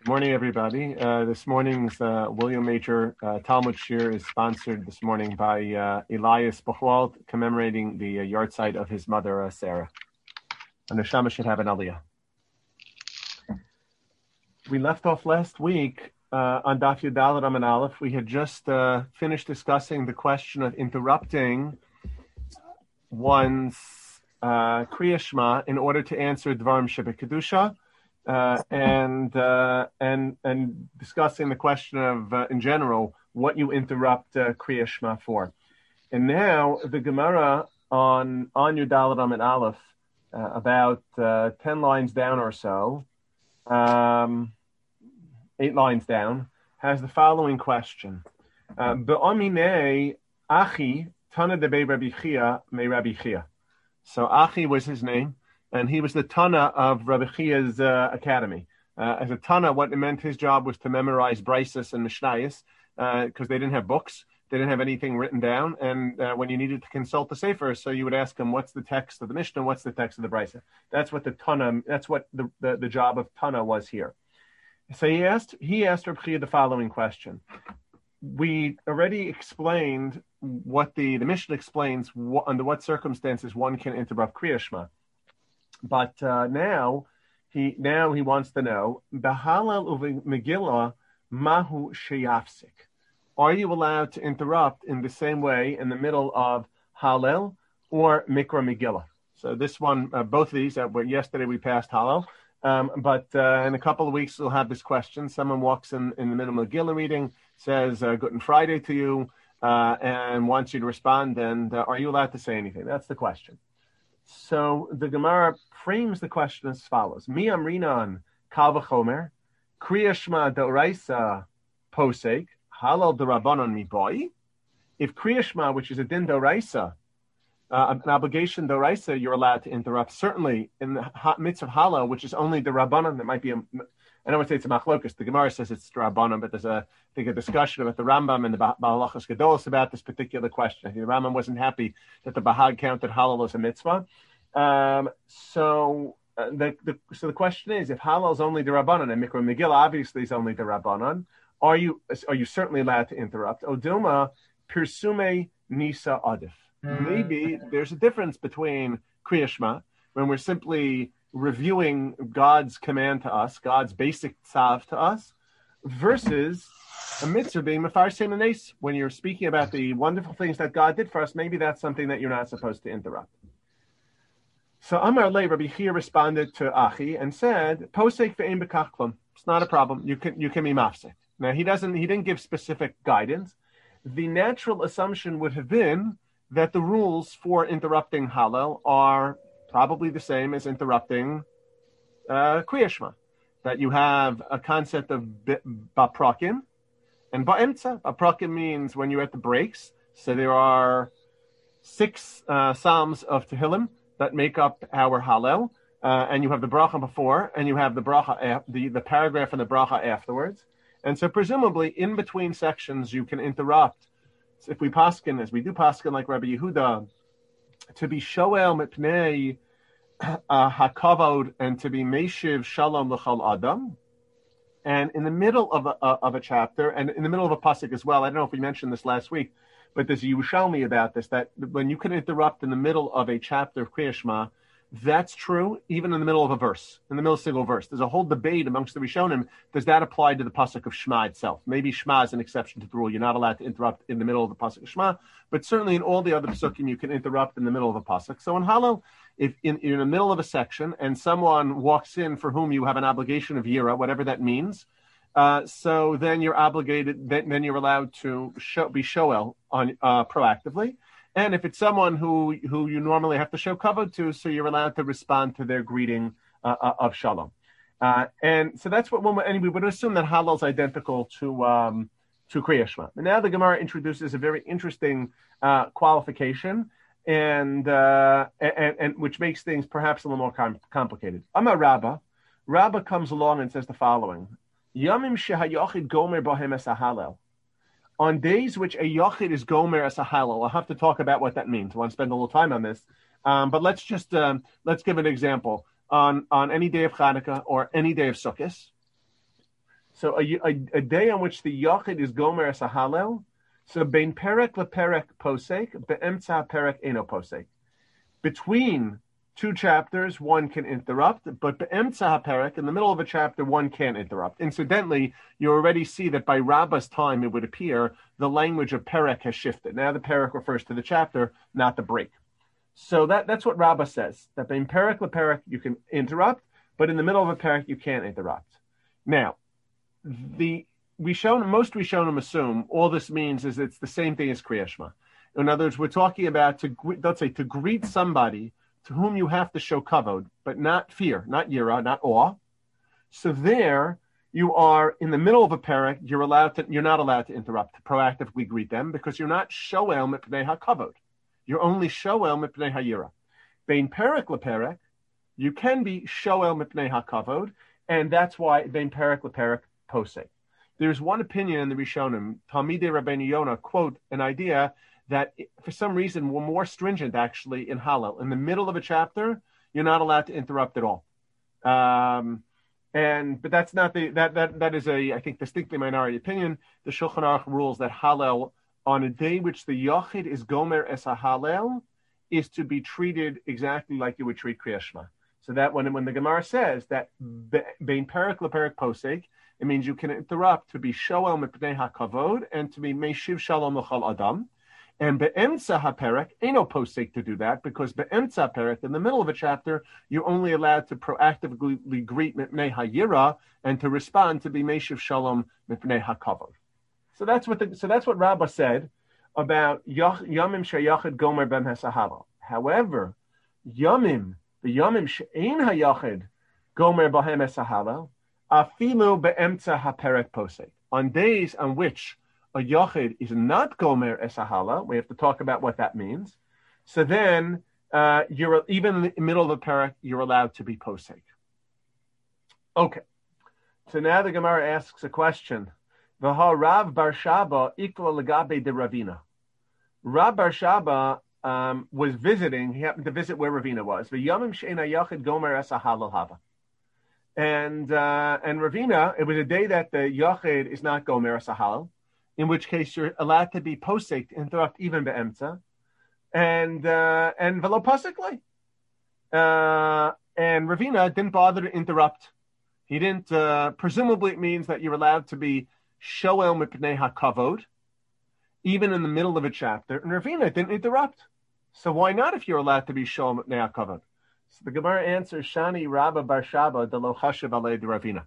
Morning, everybody. This morning's William Major Talmud Shir is sponsored this morning by Elias Buchwald, commemorating the yahrzeit of his mother, Sarah. And Neshama should have an aliyah. We left off last week on Daf Yud Daled Amud Aleph. We had just finished discussing the question of interrupting one's Kriya Shema in order to answer Dvarim Shebekadusha. And discussing the question of, in general, what you interrupt Kriya Shema for. And now the Gemara on Yud Daled Amud Aleph, about 10 lines down or so, 8 lines down, has the following question. Be'amine Achi Tana de Rabbi Chia me Rabbi Chia. So Achi was his name. And he was the Tana of Rabbi Chia's academy. As a Tana, what it meant his job was to memorize Brises and Mishnayos, because they didn't have books. They didn't have anything written down. And when you needed to consult the Sefer, so you would ask him, what's the text of the Mishnah? What's the text of the Brisa? That's what the Tana, that's what the job of Tana was here. So he asked Rabbi Chia the following question. We already explained what the Mishnah explains, under what circumstances one can interrupt Kriya Shema. But now he wants to know the Halal of Megillah Mahu Sheyafsik. Are you allowed to interrupt in the same way in the middle of Hallel or Mikra Megillah? So this one, both of these, yesterday we passed Hallel, but in a couple of weeks we'll have this question. Someone walks in the middle of Megillah reading, says Good Friday to you, and wants you to respond. And are you allowed to say anything? That's the question. So the Gemara frames the question as follows: Mi amrinan kal v'chomer, Kriya Shema d'oraisa posek, halal d'rabbanon mi boi. If Kriya Shema, which is a din d'oraisa, an obligation d'oraisa, you're allowed to interrupt. Certainly in the mitzvah halal, which is only d'rabbanon, that might be I don't want to say it's a machlokus. The Gemara says it's d'rabbanon, but there's a discussion about the Rambam and the Ba'alachas Gedolos about this particular question. The Rambam wasn't happy that the Bahag counted halal as a mitzvah. So the question is, if halal is only d'rabbanon and Mikra Megillah obviously is only d'rabbanon, are you certainly allowed to interrupt? Odilma pirsume nisa adif. Maybe there's a difference between Kriya Shema, when we're simply reviewing God's command to us, God's basic tzav to us, versus a mitzvah being mefarsein hanes. When you're speaking about the wonderful things that God did for us, maybe that's something that you're not supposed to interrupt. So Amar Le, Rabbi Chia responded to Achi and said, Posek ve'ein bekach klum. It's not a problem. You can be mafsek. Now he didn't give specific guidance. The natural assumption would have been that the rules for interrupting Hallel are probably the same as interrupting Kriya Shema, that you have a concept of baprakim and ba'emtza. Baprakim means when you're at the breaks. So there are 6 psalms of Tehillim that make up our Hallel, and you have the bracha before, and you have the bracha, the paragraph and the bracha afterwards. And so presumably in between sections you can interrupt. So if we paskin, as we do paskin like Rabbi Yehuda, to be shoel mipnei hakavod and to be meshiv shalom l'chal adam, and in the middle of a chapter and in the middle of a pasuk as well. I don't know if we mentioned this last week, but there's a Yerushalmi about this, that when you can interrupt in the middle of a chapter of Kriya Shema, that's true even in the middle of a verse, in the middle of a single verse. There's a whole debate amongst the Rishonim. Does that apply to the pasuk of Shema itself? Maybe Shema is an exception to the rule. You're not allowed to interrupt in the middle of the pasuk of Shema, but certainly in all the other pasukim you can interrupt in the middle of a pasuk. So in Hallel, if in the middle of a section and someone walks in for whom you have an obligation of yira, whatever that means, so then you're obligated. Then you're allowed to be shoel on proactively. And if it's someone who you normally have to show kavod to, so you're allowed to respond to their greeting of shalom. And so that's what we would assume that Hallel is identical to Kriya Shema. And now the Gemara introduces a very interesting qualification, and which makes things perhaps a little more complicated. Amar Rabba. Rabba comes along and says the following: Yamim shehayochid gomer bohem es Hallel. On days which a yochid is gomer as a Hallel, I'll have to talk about what that means. I want to spend a little time on this, but let's give an example. On any day of Chanukah or any day of Sukkot, So a day on which the Yachid is Gomer as a Hallel. So bein perek leperek posek, be'emtza perek eno posek. Between two chapters, one can interrupt, but be'emtza perek, in the middle of a chapter, one can't interrupt. Incidentally, you already see that by Rabbah's time, it would appear, the language of perek has shifted. Now the perek refers to the chapter, not the break. So that's what Rabbah says, that bein perek leperek, you can interrupt, but in the middle of a perek, you can't interrupt. Now, most Rishonim assume all this means is it's the same thing as Kriya Shema. In other words, we're talking about to greet somebody to whom you have to show kavod, but not fear, not yira, not awe. So there you are in the middle of a perek. You're not allowed to interrupt, to proactively greet them because you're not shoel mipnei hakavod. You're only shoel mipnei hayira. Bein perek leperek, you can be shoel mipnei hakavod, and that's why bein perek leperek posek. There's one opinion in the Rishonim, Talmidei Rabbeinu Yonah, quote, an idea that for some reason we're more stringent actually in Hallel. In the middle of a chapter, you're not allowed to interrupt at all. But that's not that is I think distinctly minority opinion. The Shulchan Aruch rules that Hallel, on a day which the Yachid is Gomer es a Hallel, is to be treated exactly like you would treat Kriya Shema. So that when the Gemara says that bein perek leperek posek, it means you can interrupt to be shoel mipnei hakavod and to be meshiv shalom l'chol adam. And be'emtza haperek, ain't no posek to do that because be'emtza haperek, in the middle of a chapter, you're only allowed to proactively greet mipnei hayira and to respond to be meshiv shalom mipnei hakavod. So that's what Rabbah said about yamim sheyachid gomer bem hasahala. However, the yamim she'ein hayachid gomer bahem hasahala. Afilu be'emtza haperek posek. On days on which a yachid is not gomer es hahala, we have to talk about what that means. So then, you're even in the middle of the perek, you're allowed to be posek. Okay. So now the Gemara asks a question. V'ha Rav Bar Shaba ikla legabe de Ravina. Rav Bar Shaba was visiting. He happened to visit where Ravina was. V'yamim she'ein hayachid gomer es hahala hava. And Ravina, it was a day that the Yachid is not Gomer Sahal, in which case you're allowed to be posek, to interrupt even be'emtza, and velo posekli. And Ravina didn't bother to interrupt. He didn't. Presumably, it means that you're allowed to be shoel mipnei hakavod, even in the middle of a chapter. And Ravina didn't interrupt. So why not if you're allowed to be shoel mipnei hakavod? So the Gemara answers, Shani Rabba Bar Shaba de lo chashav alei de Ravina.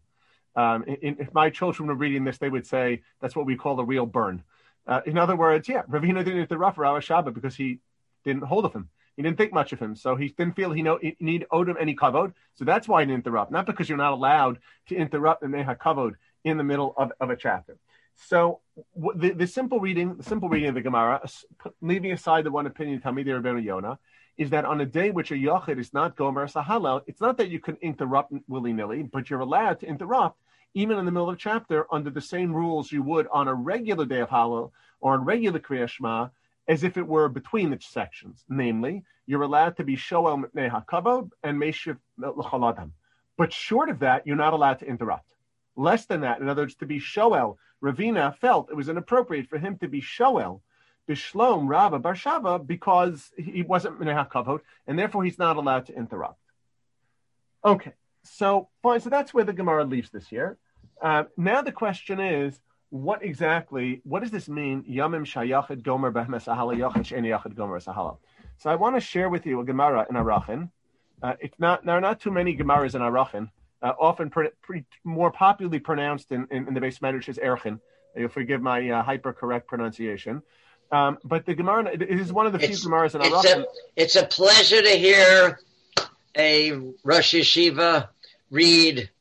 If my children were reading this, they would say that's what we call a real burn. In other words, Ravina didn't interrupt Rabba Shaba because he didn't hold of him. He didn't think much of him. So he didn't feel he owed him any kavod. So that's why he didn't interrupt. Not because you're not allowed to interrupt the neha kavod in the middle of a chapter. So the simple reading of the Gemara, leaving aside the one opinion, Talmidei Rabbeinu Yonah, is that on a day which a yachid is not gomer sahalel, it's not that you can interrupt willy-nilly, but you're allowed to interrupt even in the middle of a chapter under the same rules you would on a regular day of Hallel or on regular Kriya Shema, as if it were between the sections. Namely, you're allowed to be shoel mipnei hakavod and meshiv l'chol adam. But short of that, you're not allowed to interrupt. Less than that, in other words, to be shoel, Ravina felt it was inappropriate for him to be shoel Bishlom Rabba Bar Shava because he wasn't Minei HaKavod, and therefore he's not allowed to interrupt. Okay, so fine. So that's where the Gemara leaves this here. Now the question is, what does this mean? Yamim Shayachid Gomer Behmes Ahala Yachid Sheni Yachid Gomer Sahala. So I want to share with you a Gemara in Arachin. There are not too many Gemaras in Arachin. Often more popularly pronounced in the base Medrash is Erchin. You'll forgive my hyper-correct pronunciation. But the Gemara, it is one of the few Gemaras in Arachin. It's a pleasure to hear a Rosh Yeshiva read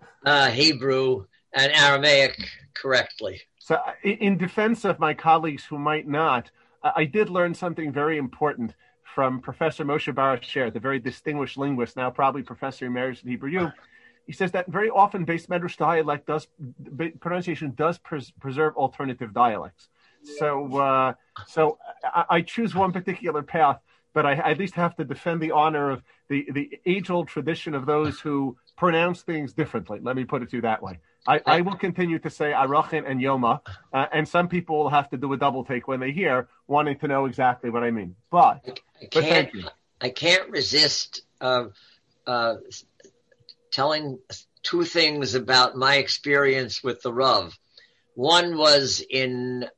Hebrew and Aramaic correctly. So in defense of my colleagues who might not, I did learn something very important from Professor Moshe Barasher, the very distinguished linguist, now probably Professor Emeritus at Hebrew U. He says that very often base Medrash dialect pronunciation does preserve alternative dialects. So I choose one particular path but I at least have to defend the honor of the age-old tradition of those who pronounce things differently. Let me put it to you that way. I will continue to say Arachin and Yoma, and some people will have to do a double take when they hear, wanting to know exactly what I mean. But thank you. I can't resist telling two things about my experience with the Rav. One was in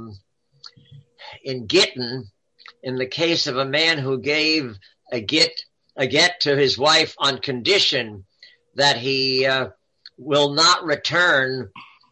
Gittin, in the case of a man who gave a get to his wife on condition that he will not return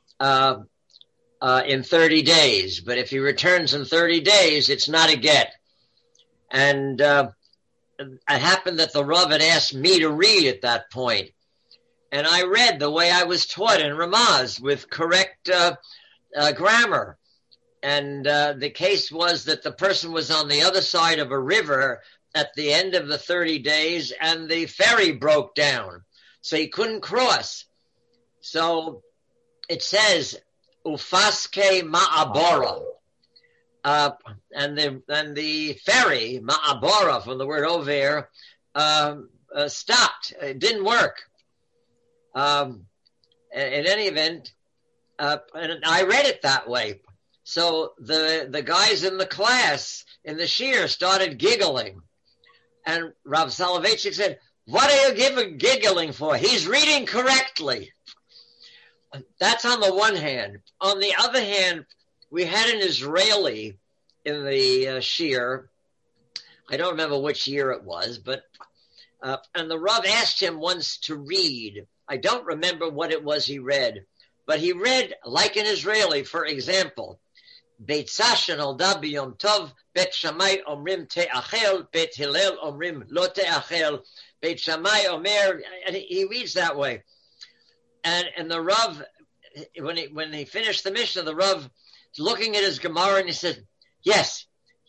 in 30 days. But if he returns in 30 days, it's not a get. And it happened that the Rav had asked me to read at that point. And I read the way I was taught in Ramaz with correct grammar. And the case was that the person was on the other side of a river at the end of the 30 days, and the ferry broke down, so he couldn't cross. So it says, Ufaske Ma'abora. And the ferry, Ma'abora, from the word over, stopped. It didn't work. In any event, and I read it that way. So the guys in the class, in the shiur, started giggling. And Rav Soloveitchik said, "What are you giggling for? He's reading correctly." That's on the one hand. On the other hand, we had an Israeli in the shiur. I don't remember which year it was, but and the Rav asked him once to read. I don't remember what it was he read, but he read like an Israeli. For example, Beit Sasha nolda b'yom tov, Beit Shammai omrim te'achel, Beit Hillel omrim lo te'achel, Beit Shammai omer, and he reads that way. And the Rav, when he finished the Mishnah, the Rav looking at his Gemara and he said, yes.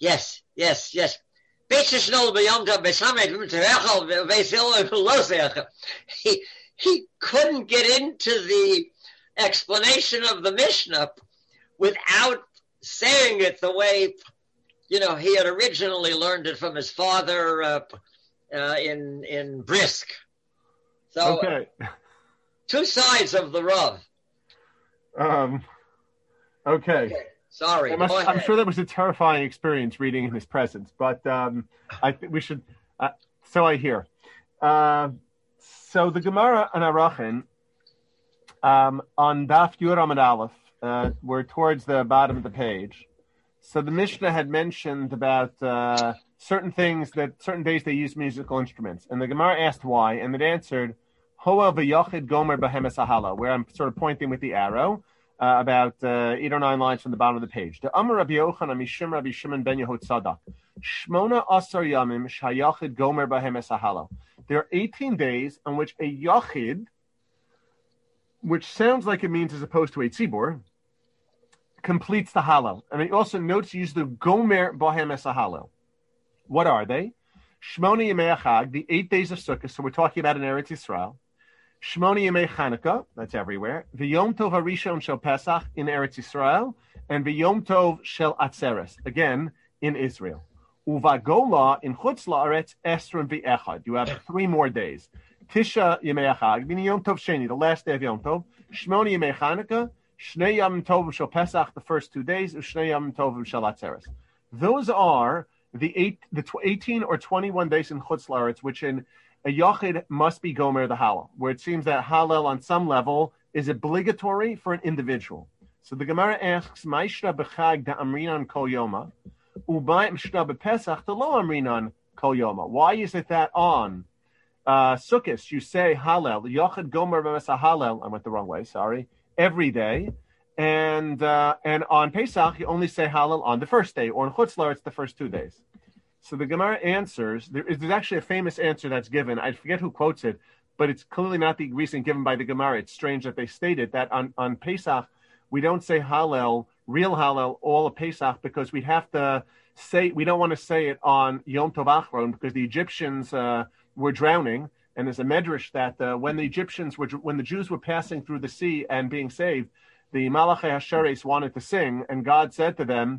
Beit Shishnol b'yom tov, Beit Shammai omrim te'achel, Beit Hillel lo te'achel. He couldn't get into the explanation of the Mishnah without saying it the way, he had originally learned it from his father in Brisk. So, okay. Two sides of the Rav. Okay. Sorry. I'm sure that was a terrifying experience reading in his presence, but I think we should. So I hear. So the Gemara and Arachin on Daf Yud Amud Aleph, we're towards the bottom of the page. So the Mishnah had mentioned about certain things that certain days they use musical instruments, and the Gemara asked why, and it answered, "Hoel v'yachid gomer b'hemes ahala," where I'm sort of pointing with the arrow about 8 or 9 lines from the bottom of the page. The Amar Rabbi Yochanan Mishum Rabbi Shimon ben Yehotzadok, Shmona Asar Yamim Shayachid Gomer b'hemes ahala. There are 18 days on which a yachid, which sounds like it means as opposed to a tzibur, completes the halal. And he also notes use the gomer b'hemes ahalal. What are they? Shmona Yemei Chag, the 8 days of Sukkot. So we're talking about in Eretz Yisrael. Shmona Yemei Chanukah, that's everywhere. V'yom tov harishon shel Pesach in Eretz Yisrael, and v'yom tov shel Atzeres, again in Israel. Uvagola in Chutz La'aretz Esron v'Echad. You have 3 more days. Tisha Yemei Chag, Yom Tov Sheni, the last day of Yom Tov. Shmona Yemei Chanukah, Shnei Yom Tov shel Pesach, the first 2 days. Shnei Yom Tov shel Atzeres. Those are the 18 or 21 days in Chutz La'aretz, which in a Yachid must be Gomer the Halal, where it seems that Halal on some level is obligatory for an individual. So the Gemara asks, Ma'ishra b'chag da amrinan kol yoma, u'ba'im shna b'pesach da lo amrinan kol yoma. Why is it that on Sukkot you say Halal, Yachid Gomer b'mesa Halal, I went the wrong way, sorry, every day, and on Pesach you only say Halal on the first day, or in Chutz La'aretz the first 2 days. So the Gemara answers, there's actually a famous answer that's given. I forget who quotes it, but it's clearly not the reason given by the Gemara. It's strange that they stated that on Pesach, we don't say Hallel, real Hallel, all of Pesach, because we have to say, we don't want to say it on Yom Tov Achron, because the Egyptians were drowning. And there's a medrash that when the Jews were passing through the sea and being saved, the Malachei Hasharis wanted to sing, and God said to them,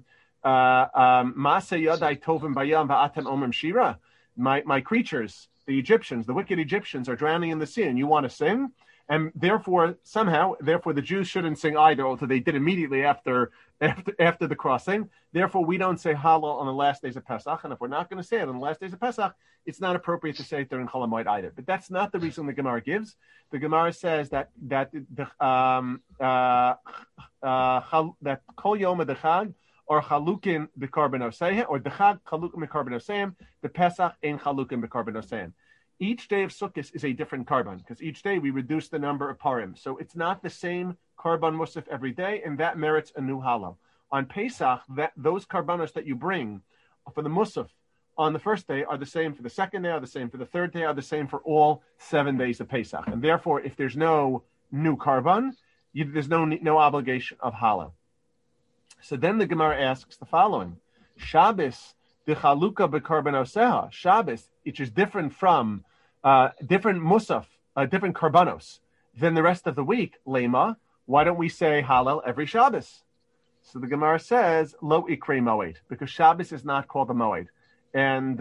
Masa yadai tovim bayam va'atem omrim shira. My creatures, the Egyptians, the wicked Egyptians, are drowning in the sea, and you want to sing? And therefore, the Jews shouldn't sing either, although they did immediately after the crossing. Therefore, we don't say Hallel on the last days of Pesach, and if we're not going to say it on the last days of Pesach, it's not appropriate to say it during Chol HaMoed either. But that's not the reason the Gemara gives. The Gemara says that Kol Yom Dechag or Chalukin B'Korban Oseim, or Dechag Chalukin B'Korban Oseim, the Pesach Ein Chalukin B'Korban Oseim. Each day of Sukkot is a different karban, because each day we reduce the number of parim. So it's not the same karban musaf every day, and that merits a new halal. On Pesach, those karbanos that you bring for the musaf on the first day are the same for the second day, are the same for the third day, are the same for all 7 days of Pesach. And therefore, if there's no new karban, there's no obligation of halal. So then the Gemara asks the following: Shabbos the chaluka b'karban oseha. Shabbos, which is different from different musaf, different karbanos than the rest of the week. Lema, why don't we say Hallel every Shabbos? So the Gemara says lo ikre moed, because Shabbos is not called a moed, and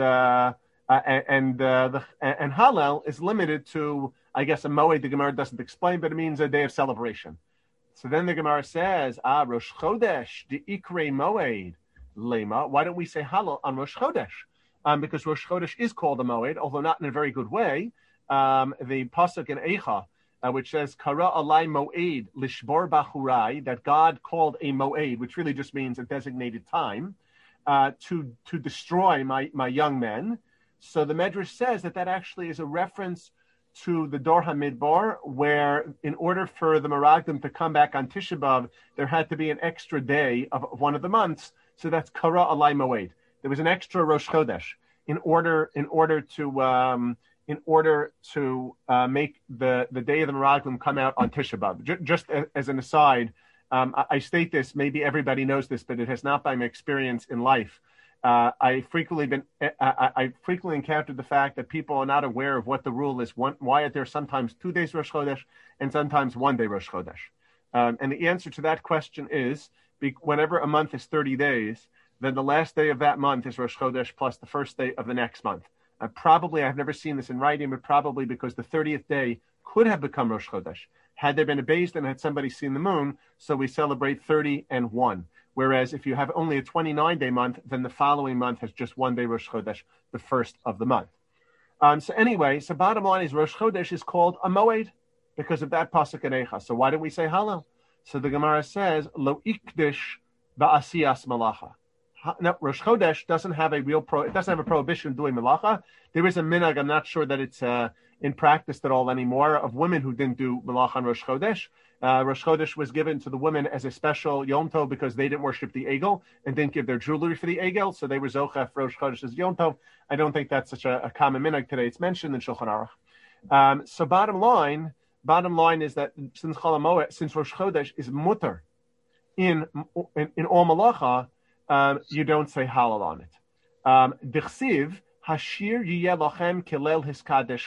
Hallel is limited to, I guess, a moed. The Gemara doesn't explain, but it means a day of celebration. So then the Gemara says, Rosh Chodesh the ikre moed. Lema, why don't we say Hallel on Rosh Chodesh? Because Rosh Chodesh is called a Moed, although not in a very good way. The pasuk in Eicha, which says Kara alai Moed lishbor bachurai, that God called a Moed, which really just means a designated time, to destroy my young men. So the Medrash says that actually is a reference to the Dor HaMidbar, where in order for the Meraglim to come back on Tisha B'Av, there had to be an extra day of one of the months. So that's Kara Alai Moed. There was an extra Rosh Chodesh in order to make the day of the Meraglim come out on Tisha B'Av. Just as an aside, I state this. Maybe everybody knows this, but it has not been my experience in life. I frequently encountered the fact that people are not aware of what the rule is. Why are there sometimes 2 days Rosh Chodesh and sometimes 1 day Rosh Chodesh? And the answer to that question is, whenever a month is 30 days, then the last day of that month is Rosh Chodesh plus the first day of the next month. I've never seen this in writing, but probably because the 30th day could have become Rosh Chodesh. Had there been a Beis Din and had somebody seen the moon, so we celebrate 30 and 1. Whereas if you have only a 29-day month, then the following month has just 1 day Rosh Chodesh, the first of the month. So bottom line is Rosh Chodesh is called a Moed because of that pasuk in Eicha. So why don't we say Hallel? So the Gemara says, Lo ikdish ba'asiyas malacha. No, Rosh Chodesh doesn't have a prohibition of doing malacha. There is a minhag, I'm not sure that it's in practice at all anymore, of women who didn't do malacha on Rosh Chodesh. Rosh Chodesh was given to the women as a special Yom Tov because they didn't worship the Egel and didn't give their jewelry for the Egel, so they were Zocha for Rosh Chodesh as Yom Tov. I don't think that's such a common minhag today. It's mentioned in Shulchan Aruch. So bottom line is that since Rosh Chodesh is mutter in all malacha, you don't say Hallel on it. Dichsiv hashir yiyeh lachem kilel hiskadesh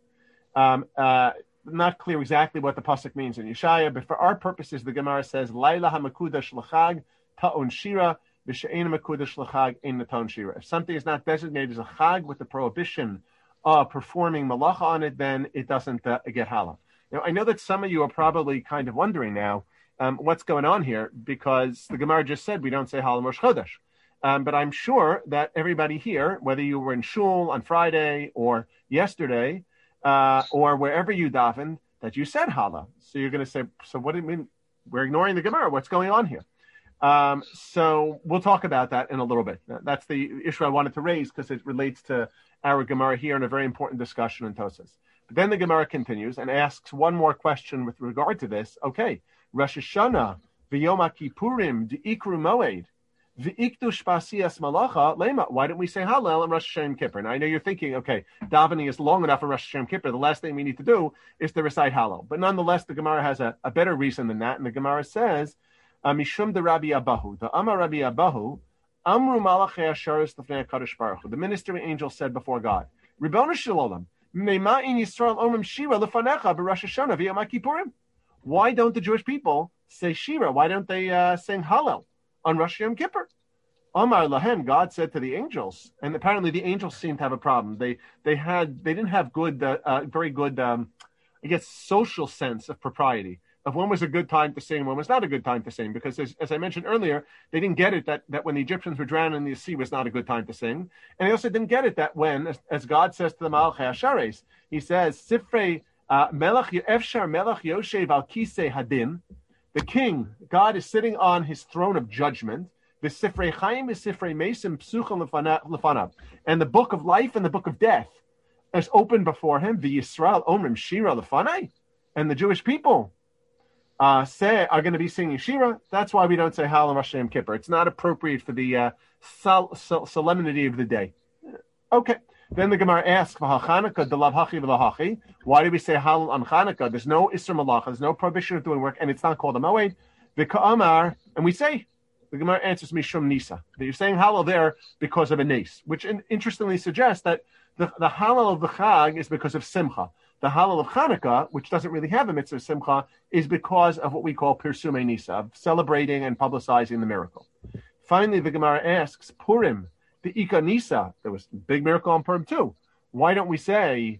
chag. Not clear exactly what the pasuk means in Yeshaya, but for our purposes, the Gemara says Laila hamakudash lachag ta'on shira v'she'ein hamakudash lachag ein naton shira. If something is not designated as a chag with the prohibition of performing malacha on it, then it doesn't get Hallel. Now, I know that some of you are probably kind of wondering now what's going on here, because the Gemara just said we don't say Hallel Rosh Chodesh. But I'm sure that everybody here, whether you were in shul on Friday or yesterday, or wherever you davened, that you said Hallel. So you're going to say, so what do you mean? We're ignoring the Gemara. What's going on here? So we'll talk about that in a little bit. That's the issue I wanted to raise because it relates to our Gemara here in a very important discussion in Tosas. But then the Gemara continues and asks one more question with regard to this. Okay, Rosh Hashanah, v'Yom HaKippurim, d'ikru moed, v'ikdush b'asiyas malacha, lema. Why don't we say Hallel and Rosh Hashanah Kippur? Now, I know you're thinking, okay, davening is long enough for Rosh Hashanah Kippur. The last thing we need to do is to recite Hallel. But nonetheless, the Gemara has a better reason than that. And the Gemara says, Mishum de Rabbi Abahu, the Amar Rabbi Abahu, Amru Malachei Asharis Lefnei HaKadosh Baruch Hu. The ministering angel said before God, Ribono Shel Olam, Meima in Yisrael Omrim Shira Lefanecha b'Rosh Hashanah v'Yom HaKippurim. Why don't the Jewish people say Shira? Why don't they sing Hallel on Rosh Yom Kippur? Amar lahen, God said to the angels, and apparently the angels seemed to have a problem. They didn't have good, very good, I guess, social sense of propriety, of when was a good time to sing, when was not a good time to sing, because as I mentioned earlier, they didn't get it that when the Egyptians were drowning in the sea was not a good time to sing, and they also didn't get it that when, as God says to the Malachei Hashares, he says, Sifrei Melech Efshar Melech Yoshev al Kisei Hadin, the king, God is sitting on his throne of judgment. The Sifrei Chaim is Sifrei Mesim Psuchim Lefanav, and the book of life and the book of death is open before him. The Yisrael Omrim Shira Lefanai, and the Jewish people are going to be singing Shira. That's why we don't say Hallel Rosh Hashanah Kippur. It's not appropriate for the solemnity of the day. Okay. Then the Gemara asks, Chanukah delav hachi v'lahachi. Why do we say Hallel on Chanukah? There's no Isser Malacha, there's no prohibition of doing work, and it's not called a Moed. The Ka'amar, and we say, the Gemara answers Mishum Nisa. That you're saying Hallel there because of a Nes, which interestingly suggests that the Hallel of the Chag is because of Simcha. The Hallel of Chanukah, which doesn't really have a mitzvah of Simcha, is because of what we call Pirsume Nisa, of celebrating and publicizing the miracle. Finally, the Gemara asks, Purim, the Ika Nisa, there was a big miracle on Purim too. Why don't we say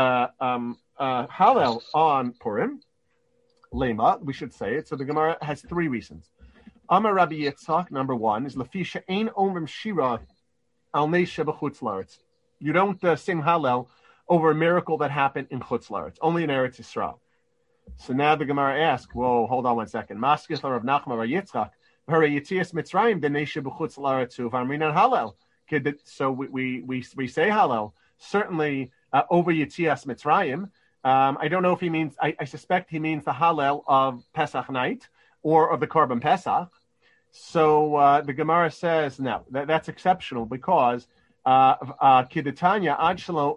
Hallel on Purim? Lema, we should say it. So the Gemara has three reasons. Amar Rabbi Yitzchak, number one, is Lafisha Ein Omrim Shira Al Neis Shebachutz Laretz. You don't sing Hallel over a miracle that happened in Chutz Laretz, only in Eretz Yisrael. So now the Gemara asks, whoa, hold on one second. Maskis Rav Nachman Bar Yitzchak, Hare Yitzias Mitzrayim the Neis Shebachutz Laretz V'Amrinan Hallel. So we say Hallel certainly over Yitzias Mitzrayim. I don't know if he means. I suspect he means the Hallel of Pesach night or of the Korban Pesach. So the Gemara says no, that's exceptional because Kidetanya Adshalo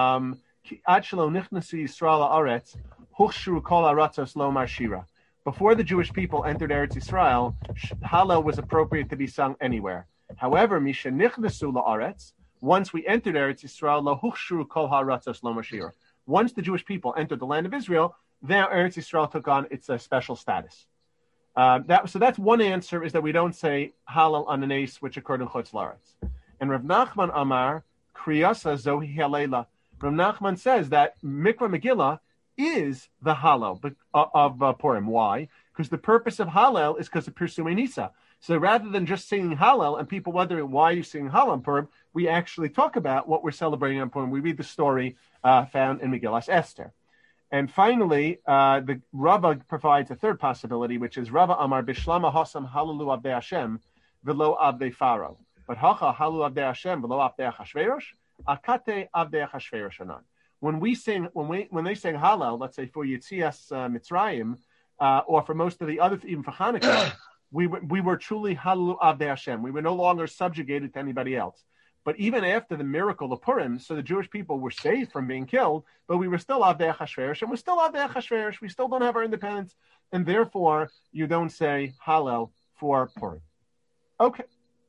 Nichnasu Yisrael Aretz Huchshru Kol Aratzos Lo Marshira. Before the Jewish people entered Eretz Yisrael, Hallel was appropriate to be sung anywhere. However, Misha Nichnasu La'aretz, once we entered Eretz Yisrael, Lo Huchshru Kol Haratzos Lo Marshira. Once the Jewish people entered the land of Israel, then Eretz Yisrael took on its special status. So that's one answer, is that we don't say Hallel on an ace which occurred in Chutz Laretz. And Rav Nachman Amar, Kriyasa Zohi Halela. Rav Nachman says that Mikra Megillah is the Hallel of Purim. Why? Because the purpose of Hallel is because of Pirsume Nisa. So rather than just singing Hallel and people wondering why you sing Hallel on Purim, we actually talk about what we're celebrating on Purim. We read the story found in Megillas Esther. And finally, the Rava provides a third possibility, which is Rava Amar Bishlama Hasam Hallelu Abdei Hashem V'lo Abdei Pharaoh. But Hacha Hallelu Abdei Hashem V'lo Abdei Achashverosh Akate Abdei Achashverosh Anan. When they sing Hallel, let's say for Yitzias Mitzrayim, or for most of the others, even for Hanukkah, we were truly Hallelu Abdei Hashem. We were no longer subjugated to anybody else. But even after the miracle of Purim, so the Jewish people were saved from being killed, but we were still Avdei Achashverosh, and we're still Avdei Achashverosh. We still don't have our independence, and therefore you don't say Hallel for Purim. Okay.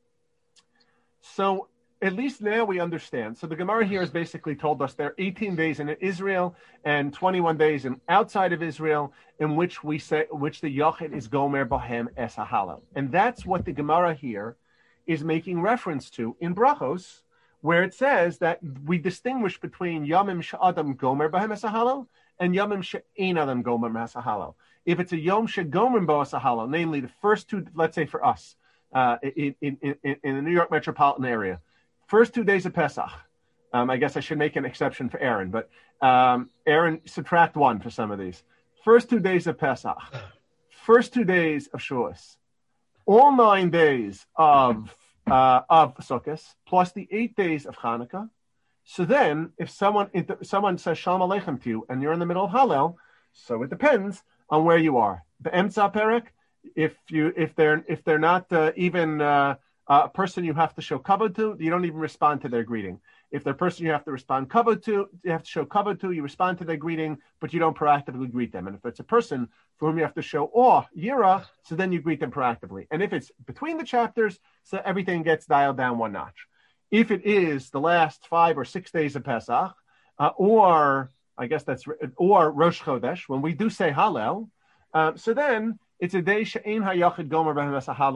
So at least now we understand. So the Gemara here has basically told us there are 18 days in Israel and 21 days outside of Israel in which the Yochid is Gomer Bohem Es HaHallel. And that's what the Gemara here is making reference to in Brachos, where it says that we distinguish between Yomim She'adam Gomer Bohem Es HaHallel and Yomim She'ein Adam Gomer Es HaHallel. If it's a Yom She'gomer Bo Es HaHallel, namely the first two, let's say for us, in the New York metropolitan area, first 2 days of Pesach, I guess I should make an exception for Aaron, but Aaron, subtract one for some of these. First 2 days of Pesach, first 2 days of Shavuos, all 9 days of Sukkot, plus the 8 days of Hanukkah. So then, if someone says Shalom Aleichem to you, and you're in the middle of Hallel, so it depends on where you are. The Emtza Perek, if they're not even a person you have to show kavod to, you don't even respond to their greeting. If they're a person you have to respond kavod to, you have to show kavod to, you respond to their greeting, but you don't proactively greet them. And if it's a person for whom you have to show awe, yira, so then you greet them proactively. And if it's between the chapters, so everything gets dialed down one notch. If it is the last 5 or 6 days of Pesach, or Rosh Chodesh, when we do say Hallel, so then it's a day she'ein hayachid gomer b'hem es Hallel,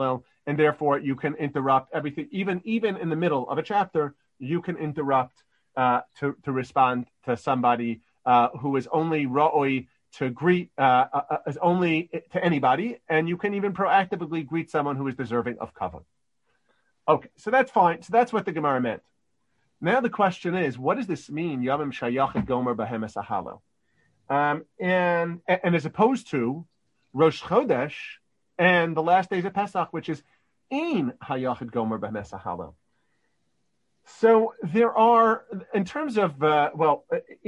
and therefore you can interrupt everything. Even in the middle of a chapter, you can interrupt to respond to somebody who is only ra'oi to greet, is only to anybody, and you can even proactively greet someone who is deserving of kavod. Okay, so that's fine. So that's what the Gemara meant. Now the question is, what does this mean? Yamim shayachid gomer behemes ahalo, and as opposed to Rosh Chodesh and the last days of Pesach, which is ein hayachid gomer behemes ahalo. So there are, in terms of Rosh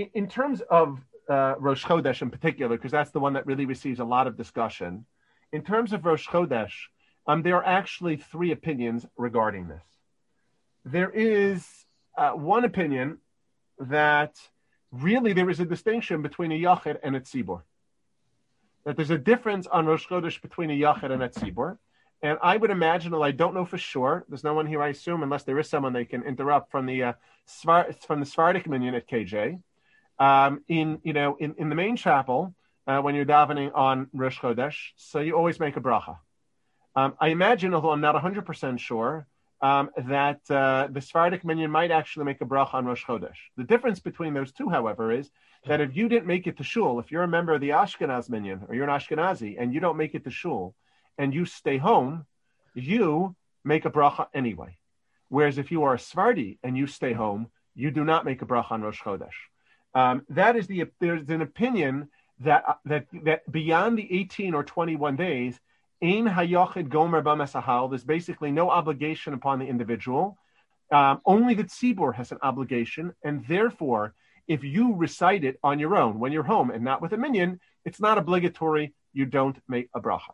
Chodesh in particular, because that's the one that really receives a lot of discussion. In terms of Rosh Chodesh, there are actually three opinions regarding this. There is one opinion that really there is a distinction between a Yachid and a Tzibor. That there's a difference on Rosh Chodesh between a Yachid and a Tzibor. And I would imagine, although I don't know for sure, there's no one here, I assume, unless there is someone they can interrupt from the Sephardic Minyan at KJ. In the main chapel, when you're davening on Rosh Chodesh, so you always make a bracha. I imagine, although I'm not 100% sure, that the Sephardic Minyan might actually make a bracha on Rosh Chodesh. The difference between those two, however, is that if you didn't make it to shul, if you're a member of the Ashkenaz Minyan, or you're an Ashkenazi, and you don't make it to shul, and you stay home, you make a bracha anyway. Whereas if you are a Sephardi and you stay home, you do not make a bracha on Rosh Chodesh. There's an opinion that beyond the 18 or 21 days, ein hayachid gomer b'mesahal, there's basically no obligation upon the individual. Only the tzibur has an obligation, and therefore, if you recite it on your own when you're home and not with a minyan, it's not obligatory. You don't make a bracha.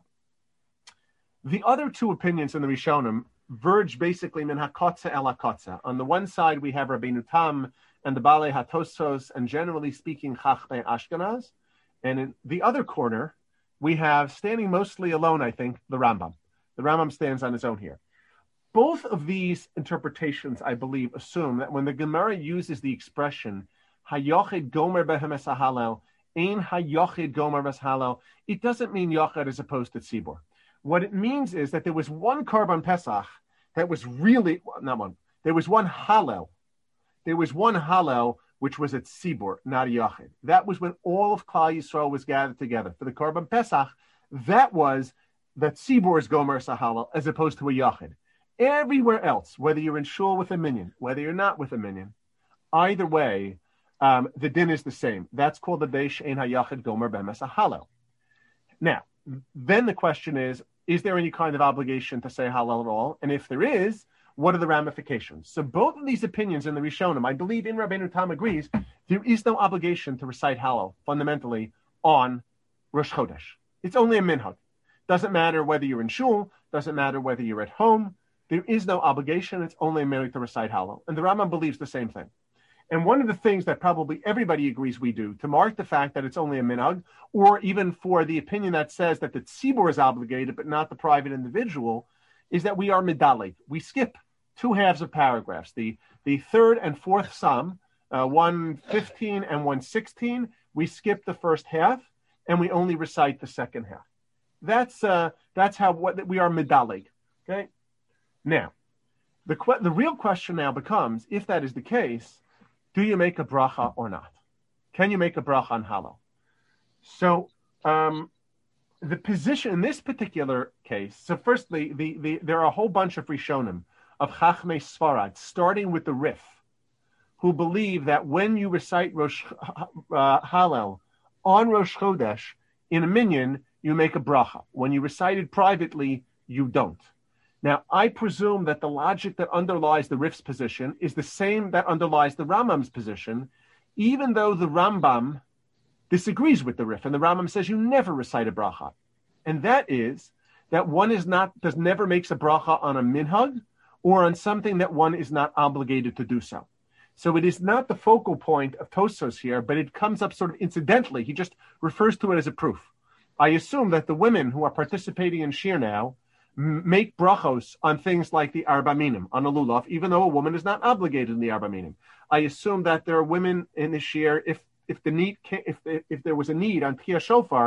The other two opinions in the Rishonim verge basically min hakotza el hakotza. On the one side, we have Rabbeinu Tam and the Balei HaTosfos, and generally speaking, Chachmei Ashkenaz. And in the other corner, we have, standing mostly alone, I think, the Rambam. The Rambam stands on his own here. Both of these interpretations, I believe, assume that when the Gemara uses the expression Hayochid Gomer Behemes Hahalo, Ein Hayochid Gomer Behemes Hahalo, it doesn't mean Yochid as opposed to Tzibor. What it means is that there was one Karban Pesach that was really, not one, there was one Hallel. There was one Hallel which was at Tzibor, not a Yachid. That was when all of Klal Yisrael was gathered together. For the Karban Pesach, that was the Tzibor's Gomer Sahalo as opposed to a Yachid. Everywhere else, whether you're in shul with a minyan, whether you're not with a minyan, either way, the din is the same. That's called the Dei She'ein HaYachid Gomer Bemes Hallel. Now, then the question is there any kind of obligation to say Hallel at all? And if there is, what are the ramifications? So both of these opinions in the Rishonim, I believe in Rabbeinu Tam agrees, there is no obligation to recite Hallel fundamentally on Rosh Chodesh. It's only a minhag. Doesn't matter whether you're in shul, doesn't matter whether you're at home. There is no obligation. It's only a minhag to recite Hallel. And the Rambam believes the same thing. And one of the things that probably everybody agrees we do, to mark the fact that it's only a minhag, or even for the opinion that says that the tzibur is obligated but not the private individual, is that we are medalig. We skip two halves of paragraphs. The third and fourth psalm, 115 and 116, we skip the first half and we only recite the second half. That's how we are medalig. Okay. Now, the real question now becomes, if that is the case, do you make a bracha or not? Can you make a bracha on Hallel? So the position in this particular case, so firstly, there are a whole bunch of Rishonim, of Chachmei Sfarad, starting with the Rif, who believe that when you recite Hallel on Rosh Chodesh in a minyan, you make a bracha. When you recite it privately, you don't. Now, I presume that the logic that underlies the Rif's position is the same that underlies the Rambam's position, even though the Rambam disagrees with the Rif, and the Rambam says you never recite a bracha. And that is that one never makes a bracha on a minhag, or on something that one is not obligated to do so. So it is not the focal point of Tosfos here, but it comes up sort of incidentally. He just refers to it as a proof. I assume that the women who are participating in Shir now make brachos on things like the Arba Minim, on a lulav, even though a woman is not obligated in the Arba Minim. I assume that there are women in the Shir, if there was a need on Tchiyah Shofar,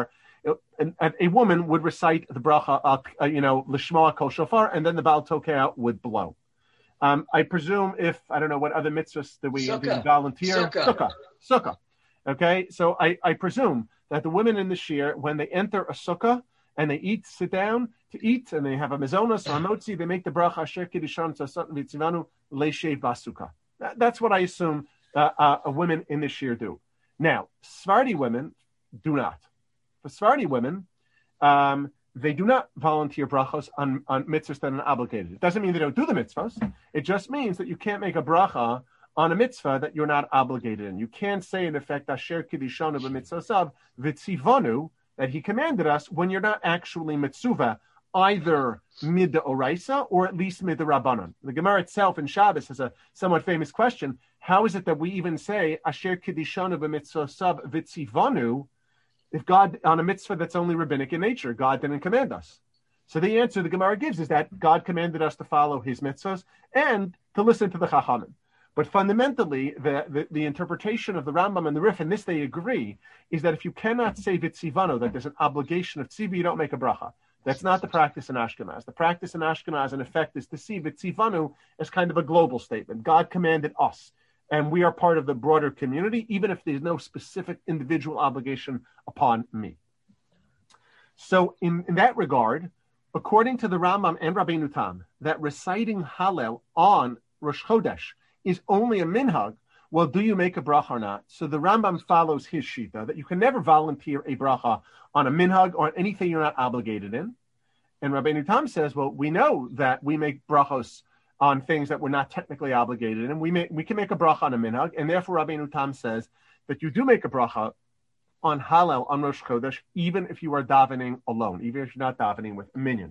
and a woman would recite the bracha, Lishma Kol Shofar, and then the Baal Tokea would blow. I presume I don't know what other mitzvahs that we volunteer. Sukkah. Okay, so I presume that the women in the shir, when they enter a sukkah and they sit down to eat, and they have a mezonos or a motzi, they make the bracha Asher Kiddushan Tzasat V'Tzivanu Leishev Basukkah. That's what I assume women in the shir do. Now, Sephardi women do not. For Sephardi women, they do not volunteer brachos on mitzvahs that are obligated. It doesn't mean they don't do the mitzvahs. It just means that you can't make a bracha on a mitzvah that you're not obligated in. You can't say, in effect, Asher Kiddishanu b'mitzvosav v'tzivanu, that he commanded us, when you're not actually mitzvah, either mid oraisa or at least mid rabbanon. The Gemara itself in Shabbos has a somewhat famous question. How is it that we even say Asher Kiddishanu b'mitzvosav v'tzivanu if God, on a mitzvah that's only rabbinic in nature, God didn't command us? So the answer the Gemara gives is that God commanded us to follow his mitzvahs and to listen to the Chachamim. But fundamentally, the interpretation of the Rambam and the Rif, and this they agree, is that if you cannot say Vitzivano, that there's an obligation of tziva, you don't make a bracha. That's not the practice in Ashkenaz. The practice in Ashkenaz, in effect, is to see Vitzivanu as kind of a global statement. God commanded us, and we are part of the broader community, even if there's no specific individual obligation upon me. So in that regard, according to the Rambam and Rabbeinu Tam, that reciting Hallel on Rosh Chodesh is only a minhag. Well, do you make a bracha or not? So the Rambam follows his shita that you can never volunteer a bracha on a minhag or on anything you're not obligated in. And Rabbeinu Tam says, well, we know that we make brachos on things that we're not technically obligated in. We can make a bracha on a minhag, and therefore Rabbeinu Tam says that you do make a bracha on Hallel on Rosh Chodesh, even if you are davening alone, even if you're not davening with a minyan.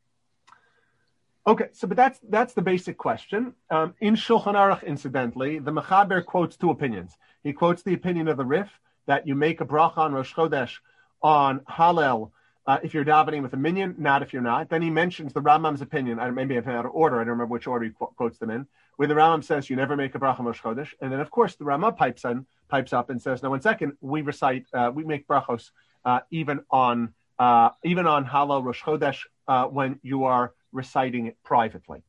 Okay, so but that's the basic question. In Shulchan Aruch, incidentally, the Mechaber quotes two opinions. He quotes the opinion of the Rif that you make a bracha on Rosh Chodesh on Hallel if you're davening with a minyan, not if you're not. Then he mentions the Rambam's opinion. Maybe I've out of order. I don't remember which order he quotes them in. Where the Rambam says you never make a bracha on Rosh Chodesh, and then of course the Rambam pipes up and says, no, 1 second, we make brachos even on Hallel Rosh Chodesh when you are reciting it privately.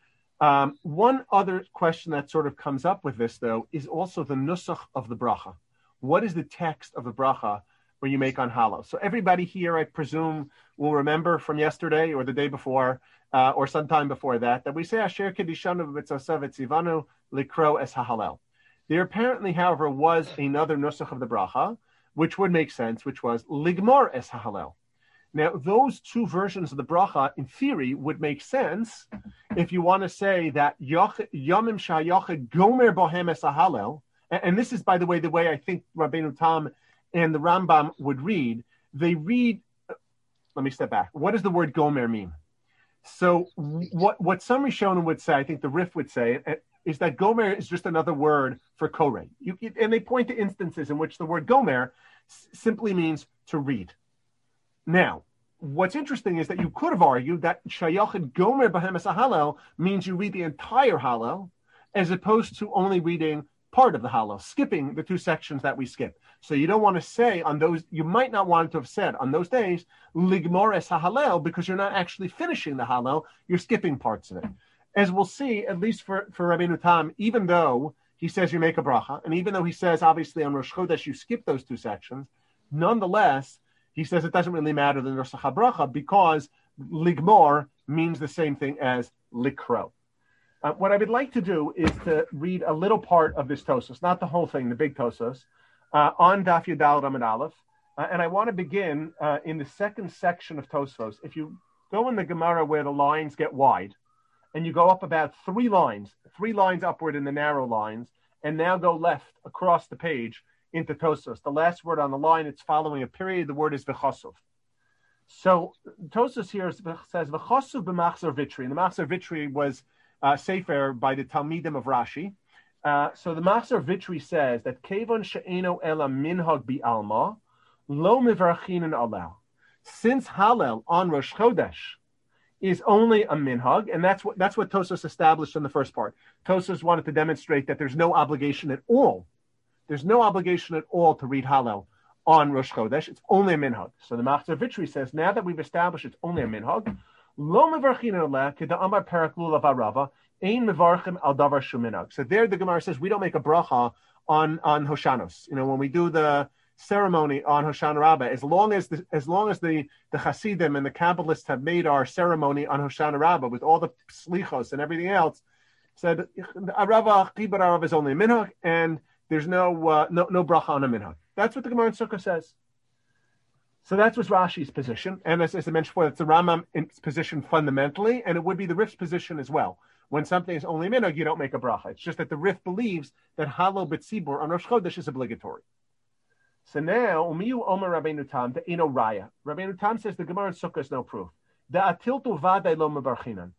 One other question that sort of comes up with this, though, is also the nusach of the bracha. What is the text of the bracha where you make on Hallel? So everybody here, I presume, will remember from yesterday or the day before or sometime before that we say Asher Kiddishanu b'mitzosav etzivanu likro es ha'Hallel. There apparently, however, was another nusach of the bracha, which would make sense, which was ligmor es ha'Hallel. Now, those two versions of the bracha, in theory, would make sense if you want to say that Yomim Sha'Yochid Gomer Bohem Es HaHallel, and this is, by the way I think Rabbeinu Tam and the Rambam would read. They read, let me step back. What does the word Gomer mean? So what some Rishonim would say, I think the Rif would say, is that Gomer is just another word for Koreh. And they point to instances in which the word Gomer simply means to read. Now, what's interesting is that you could have argued that Shayachid Gomer Bahem Es HaHallel means you read the entire Hallel, as opposed to only reading part of the Hallel, skipping the two sections that we skip. So you don't want to say on those, you might not want to have said on those days, Ligmor Es HaHallel, because you're not actually finishing the Hallel, you're skipping parts of it. As we'll see, at least for Rabbeinu Tam, even though he says you make a bracha, and even though he says, obviously, on Rosh Chodesh you skip those two sections, nonetheless, he says it doesn't really matter the Nusach HaBracha because ligmor means the same thing as likro. What I would like to do is to read a little part of this Tosos, not the whole thing, the big Tosos, on Daf Yudal Amud Aleph. And I want to begin in the second section of Tosfos. If you go in the Gemara where the lines get wide, and you go up about three lines upward in the narrow lines, and now go left across the page into Tosos. The last word on the line, it's following a period. The word is v'chasuv. So Tosos here says v'chasuv b'machzor vitri. And the machzor vitri was sefer by the Talmidim of Rashi. So the machzor vitri says that kevon she'eno ela minhag bi'alma lo mivarchinan alel. Since Hallel on Rosh Chodesh is only a minhag, and that's what Tosos established in the first part. Tosos wanted to demonstrate that there's no obligation at all. There's no obligation at all to read Hallel on Rosh Chodesh. It's only a minhag. So the Machzor Vitri says, now that we've established it's only a minhag, lo mevarchin aleh keda amar perak lulav arava ein mevarchim al davar shu minhag. So there the Gemara says we don't make a bracha on Hoshanos. When we do the ceremony on Hoshana Rabbah, as long as the Hasidim and the Kabbalists have made our ceremony on Hoshana Rabbah with all the slichos and everything else, said Arava Chibur Arava is only a minhag, and there's no bracha on a minhag. That's what the Gemara in Sukkah says. So that's what's Rashi's position, and as I mentioned before, that's the Rambam's position fundamentally, and it would be the Rif's position as well. When something is only a minhag, you don't make a bracha. It's just that the Rif believes that Halo B'tzibur on Rosh Chodesh is obligatory. So now, Umiyu Omer Rabbeinu Tam, the Eno Raya. Rabbeinu Tam says the Gemara in Sukkah is no proof. The Atiltu Vadai Lo Mevarchinan.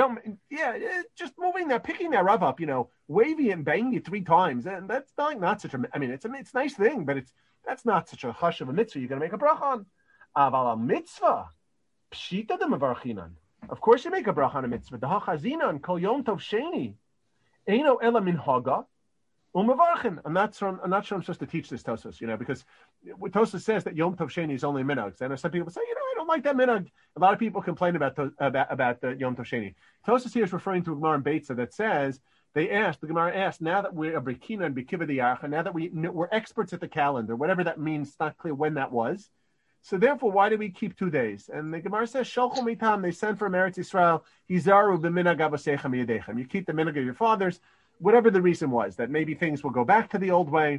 Just moving that, picking that Rav up, waving it and banging it 3 times, and that's not such a, it's a nice thing, but that's not such a hush of a mitzvah you're going to make a bracha on. Aval a mitzvah, pshita de mevarchinan. Of course you make a bracha on a mitzvah. The hachazinan kol yom tov sheni, eino ela min haga, umevarchin. I'm not sure I'm supposed to teach this Tosfos, because Tosfos says that yom tov sheni is only minhag. And some people say, I don't like that minhag. A lot of people complain about the yom tov sheni. Tosfos here is referring to a Gemara in Beitza that says, the Gemara asked, now that we're a Brekina and Bekiva the Yarcha, now that we're experts at the calendar, whatever that means, it's not clear when that was. So therefore, why do we keep 2 days? And the Gemara says, Shalchu mitam, they sent from Eretz Yisrael, Hizaru b'minhag avosechem yedechem. You keep the minhag of your fathers, whatever the reason was, that maybe things will go back to the old way.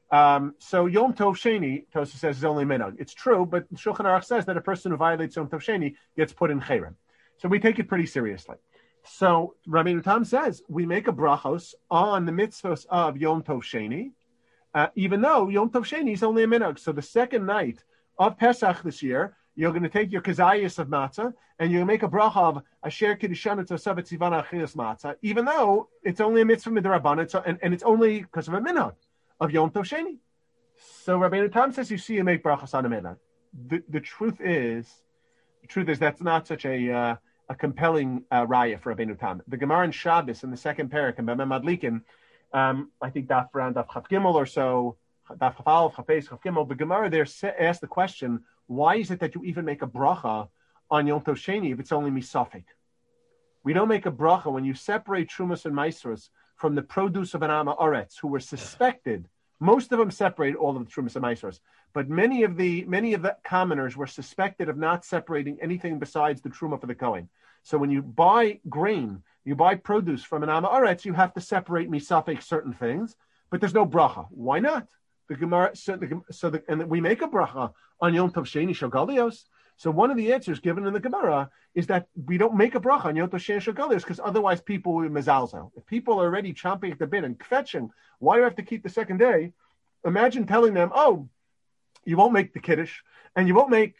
So Yom Tov Sheni, Tosfos says, is only minhag. It's true, but Shulchan Aruch says that a person who violates Yom Tov Sheni gets put in Cherem. So we take it pretty seriously. So Rabbeinu Tam says we make a brachos on the mitzvos of Yom Tov Sheni, even though Yom Tov Sheni is only a minhag. So the second night of Pesach this year, you're going to take your kazayas of matzah and you're going to make a bracha of Asher Kiddushan Tosav Tzivana Achilas Matzah, even though it's only a mitzvah midrabanan, and it's only because of a minhag of Yom Tov Sheni. So Rabbeinu Tam says you make brachos on a minhag. The truth is that's not such a compelling raya for Rabbeinu Tam. The Gemara in Shabbos in the second parak in B'mem Madlikin, I think Daf Chaf Gimel or so, Daf Chaf Aleph, Chaf Beis, Chaf Gimel, the Gemara there asked the question, why is it that you even make a bracha on Yom Tov Sheni if it's only misafek? We don't make a bracha when you separate Trumas and Maisros from the produce of an Am Haaretz, who were suspected. Most of them separate all of the Trumas and Maisros, but many of the commoners were suspected of not separating anything besides the Truma for the Kohen. So when you buy grain, you buy produce from an Am Haaretz, you have to separate misafek certain things, but there's no bracha. Why not? The Gemara, and we make a bracha on Yom Tov Sheni Shogalios. So one of the answers given in the Gemara is that we don't make a bracha on Yom Tov Sheni Shogalios because otherwise people will be mezalzel. If people are already chomping at the bit and kvetching, why do you have to keep the second day? Imagine telling them, oh, you won't make the kiddush and you won't make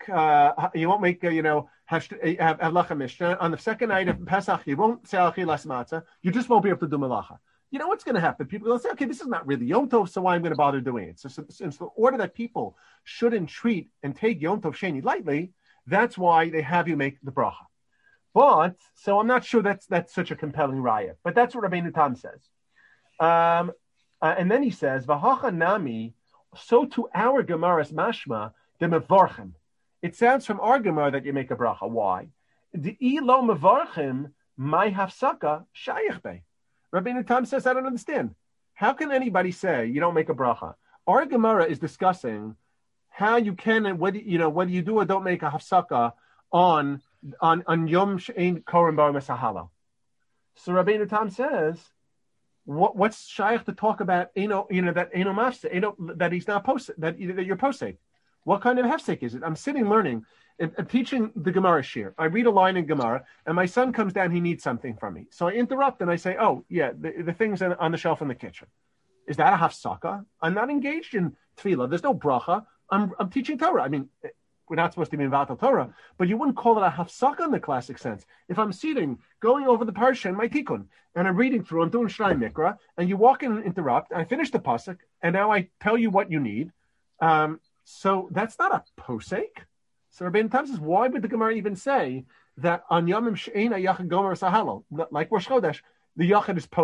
halacha mishnah on the second night of Pesach. You won't say achilas matzah. You just won't be able to do malacha. You know what's going to happen? People will say, okay, this is not really Yom Tov, so why am I going to bother doing it? So since the order that people shouldn't treat and take Yom Tov Sheni lightly, that's why they have you make the bracha. But, so I'm not sure that's such a compelling raya. But that's what Rabbeinu Tam says. And then he says, V'hacha nami, so to our Gemara's mashma, the mevarchim. It sounds from our Gemara that you make a bracha. Why? The ilo mevarchim, my hafsaka, shayich bey. Rabbeinu Tam says, I don't understand. How can anybody say you don't make a bracha? Our Gemara is discussing how you can and whether you do or don't make a hafsaka on Yom She'ein Koren Bar Mesahala. So Rabbeinu Tam says, what's shaykh to talk about that mafsek, that he's not posek, that you're posek? What kind of hefsek is it? I'm sitting learning. I'm teaching the Gemara shir. I read a line in Gemara, and my son comes down. He needs something from me, so I interrupt and I say, "Oh, yeah, the thing's on the shelf in the kitchen." Is that a hafsaka? I'm not engaged in tefillah. There's no bracha. I'm teaching Torah. I mean, we're not supposed to be in Vatal Torah, but you wouldn't call it a hafsaka in the classic sense. If I'm sitting, going over the parsha in my tikkun, and I'm reading through, I'm doing Shnai Mikra, and you walk in and interrupt, and I finish the pasuk, and now I tell you what you need. So that's not a posek. So Rabbeinu Tam says, why would the Gemara even say that on Yomim She'ein Yachid Gomer Sahalo, like Rosh Chodesh, the Yachid is posek?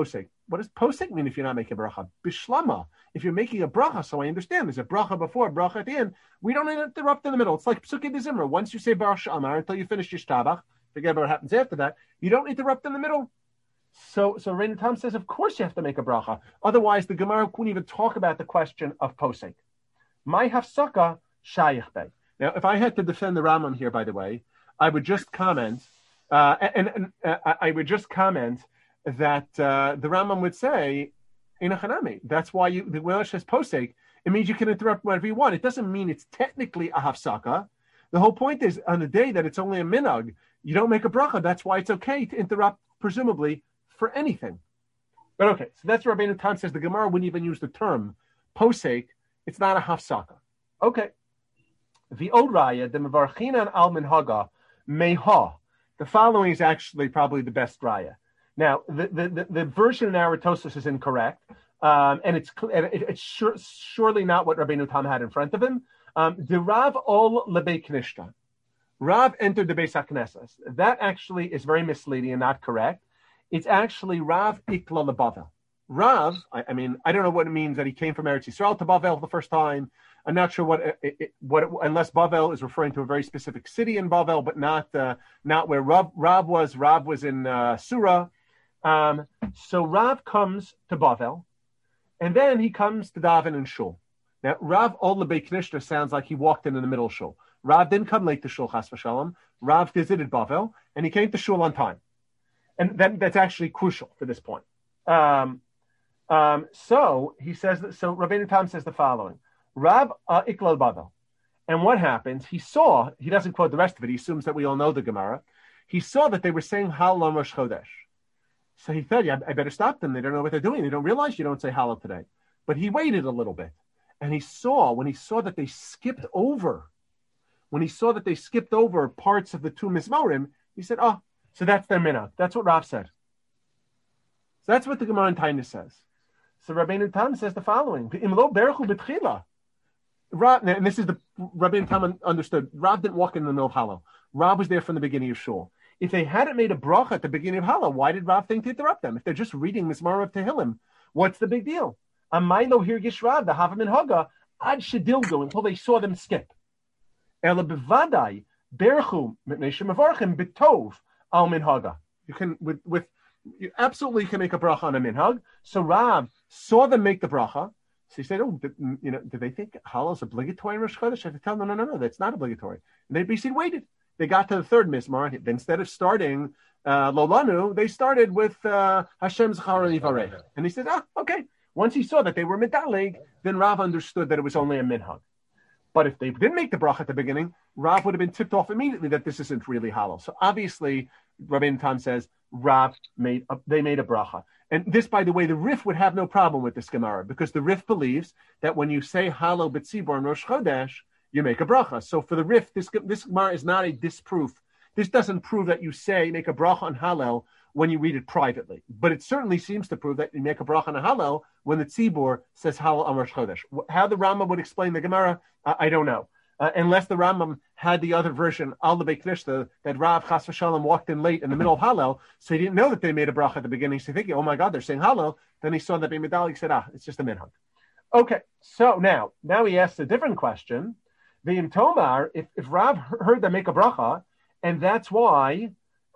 what does posek mean if you're not making a bracha? Bishlama. If you're making a bracha, so I understand there's a bracha before, bracha at the end. We don't interrupt in the middle. It's like Psukei de Zimra. Once you say Baruch Shamar until you finish your shtabach, forget about what happens after that. You don't interrupt in the middle. So Reina Tam says, of course you have to make a bracha. Otherwise, the Gemara couldn't even talk about the question of posek. My hafsaka shayich bey. Now, if I had to defend the Rambam here, by the way, I would just comment, I would just comment that the Rambam would say, Inachanami. That's why the Gemara says posek. It means you can interrupt whatever you want. It doesn't mean it's technically a hafsaka. The whole point is, on the day that it's only a minhag, you don't make a bracha. That's why it's okay to interrupt, presumably, for anything. But okay, so that's what Rabbeinu Tam says. The Gemara wouldn't even use the term posek. It's not a hafsaka. Okay. The Od Raya, the Mevarchinan al Minhaga, Meha. The following is actually probably the best Raya. Now, the version in Aritosis is incorrect, and it's surely not what Rabbeinu Tam had in front of him. The Rav ol lebei knishta. Rav entered the Beis HaKnesses. That actually is very misleading and not correct. It's actually Rav ikla lebavel. Rav, I mean, I don't know what it means that he came from Eretz Yisrael to Bavel the first time. I'm not sure what unless Bavel is referring to a very specific city in Bavel, but not where Rav was. Rav was in Surah. So Rav comes to Bavel, and then he comes to daven in Shul. Now, Rav ol lebei knishta sounds like he walked in the middle of Shul. Rav didn't come late to Shul, chas v'shalom. Rav visited Bavel, and he came to Shul on time. And that's actually crucial for this point. So he says that. So Rabbeinu Tam says the following: Rav iklal Bavel, and what happens? He doesn't quote the rest of it. He assumes that we all know the Gemara. He saw that they were saying Hal on Rosh Chodesh. So he thought, I better stop them. They don't know what they're doing. They don't realize you don't say Hal today. But he waited a little bit, and when he saw that they skipped over parts of the two Mizmorim, he said, "Oh, so that's their minhag." That's what Rav said. So that's what the Gemara in Tainus says. So Rabbeinu Tam says the following: "Imlo berchu b'tchila." Rav, and this is the Rabbeinu Tam understood. Rav didn't walk in the middle of Hallel. Rav was there from the beginning of Shul. If they hadn't made a bracha at the beginning of Hallel, why did Rav think to interrupt them? If they're just reading Mizmor of Tehillim, what's the big deal? Amaylo here Yishrav the Hava Minhaga ad Shedilgo until they saw them skip. Ela bevadai berchu mitnei mevarchim betov al minhaga. You can you absolutely can make a bracha on a minhag. So Rav saw them make the bracha. So he said, "Oh, did they think Hallel is obligatory in Rosh Chodesh?" I had to tell them, no, that's not obligatory. And they basically waited. They got to the third Mizmor. Instead of starting Lolanu, they started with Hashem Zechar Yivarech. And he said, okay. Once he saw that they were medaleg, then Rav understood that it was only a minhag. But if they didn't make the bracha at the beginning, Rav would have been tipped off immediately that this isn't really Hallel. So obviously, Rabbeinu Tam says they made a bracha. And this, by the way, the Rif would have no problem with this Gemara because the Rif believes that when you say Hallel b'tzibor in Rosh Chodesh, you make a bracha. So for the Rif, this Gemara is not a disproof. This doesn't prove that you make a bracha on Hallel when you read it privately. But it certainly seems to prove that you make a bracha on a Hallel when the Tzibor says Hallel on Rosh Chodesh. How the Rambam would explain the Gemara, I don't know. Unless the Rambam had the other version, Al Lebei Knishta, that Rav Chas v'Shalom walked in late in the middle of Hallel, so he didn't know that they made a bracha at the beginning. So thinking, oh my God, they're saying Hallel. Then he saw that Bein Medali, he said, it's just a minhag. Okay, so now he asks a different question. The Tomar, if Rav heard them make a bracha, and that's why,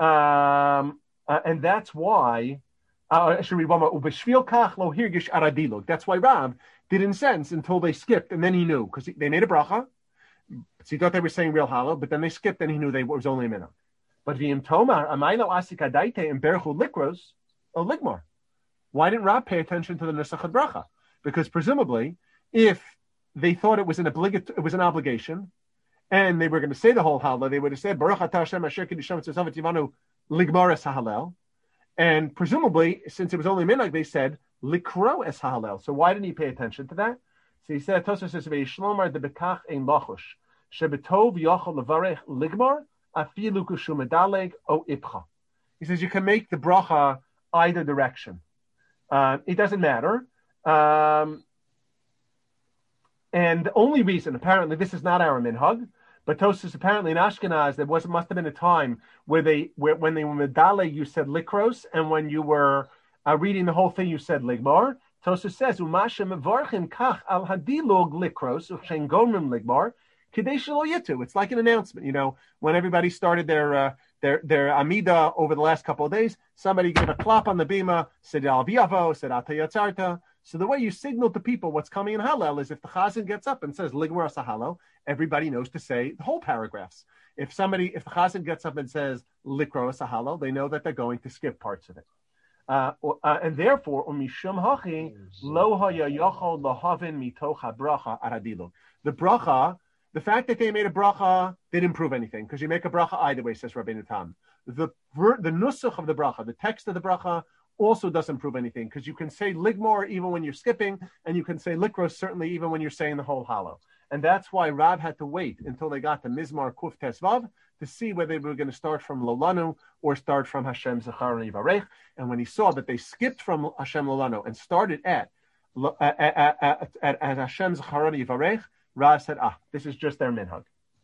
should read one more. That's why Rav didn't sense until they skipped, and then he knew because they made a bracha. So he thought they were saying real Hallel, but then they skipped, and he knew it was only a minhag. But the Tomar, Amaylo Asik Adaite and Berchu Likros or Ligmar. Why didn't Rav pay attention to the Nesach bracha? Because presumably, if they thought it was an obligation, and they were going to say the whole Hallel, they would have said Baruch Atah Hashem Asher Kiddusham Tzavot Tivanu Ligmar Es Hallel, and presumably, since it was only minhag, they said Likro Es Hallel. So why didn't he pay attention to that? So he said Tosfos says Ve'Yishlomar de Bekach Ein Lachush Shebetov Yochel Levarech Ligmar Afilu Kushum Medaleg O Ipcha. He says you can make the bracha either direction. It doesn't matter. And the only reason, apparently, this is not our minhag, but Tosfos apparently in Ashkenaz there must have been a time where when they were medale you said likros, and when you were reading the whole thing, you said ligmar. Tosfos says, "Umashem mevarchim kach al hadilog likros u'chen gomrim ligmar kidei shelo yitu." It's like an announcement. When everybody started their amida over the last couple of days, somebody gave a clap on the bima, said al biavo, said ata yatzarta. So the way you signal to people what's coming in Hallel is if the chazan gets up and says ligmar asahalo, everybody knows to say the whole paragraphs. If the chazan gets up and says likro asahalo, they know that they're going to skip parts of it. And therefore, umishum hachi lo haya yachol lahavin mitoch habracha aradilo. The bracha, the fact that they made a bracha didn't prove anything, because you make a bracha either way, says Rabbeinu Tam. The nusach of the bracha, the text of the bracha, also doesn't prove anything, because you can say ligmor even when you're skipping, and you can say likros certainly even when you're saying the whole hallow. And that's why Rav had to wait until they got to Mizmar Kuf Tesvav to see whether they were going to start from Lolanu or start from Hashem Zecharani Yivarech. And when he saw that they skipped from Hashem Lolanu and started at Hashem Zecharani Yivarech, Rav said, this is just their minhag.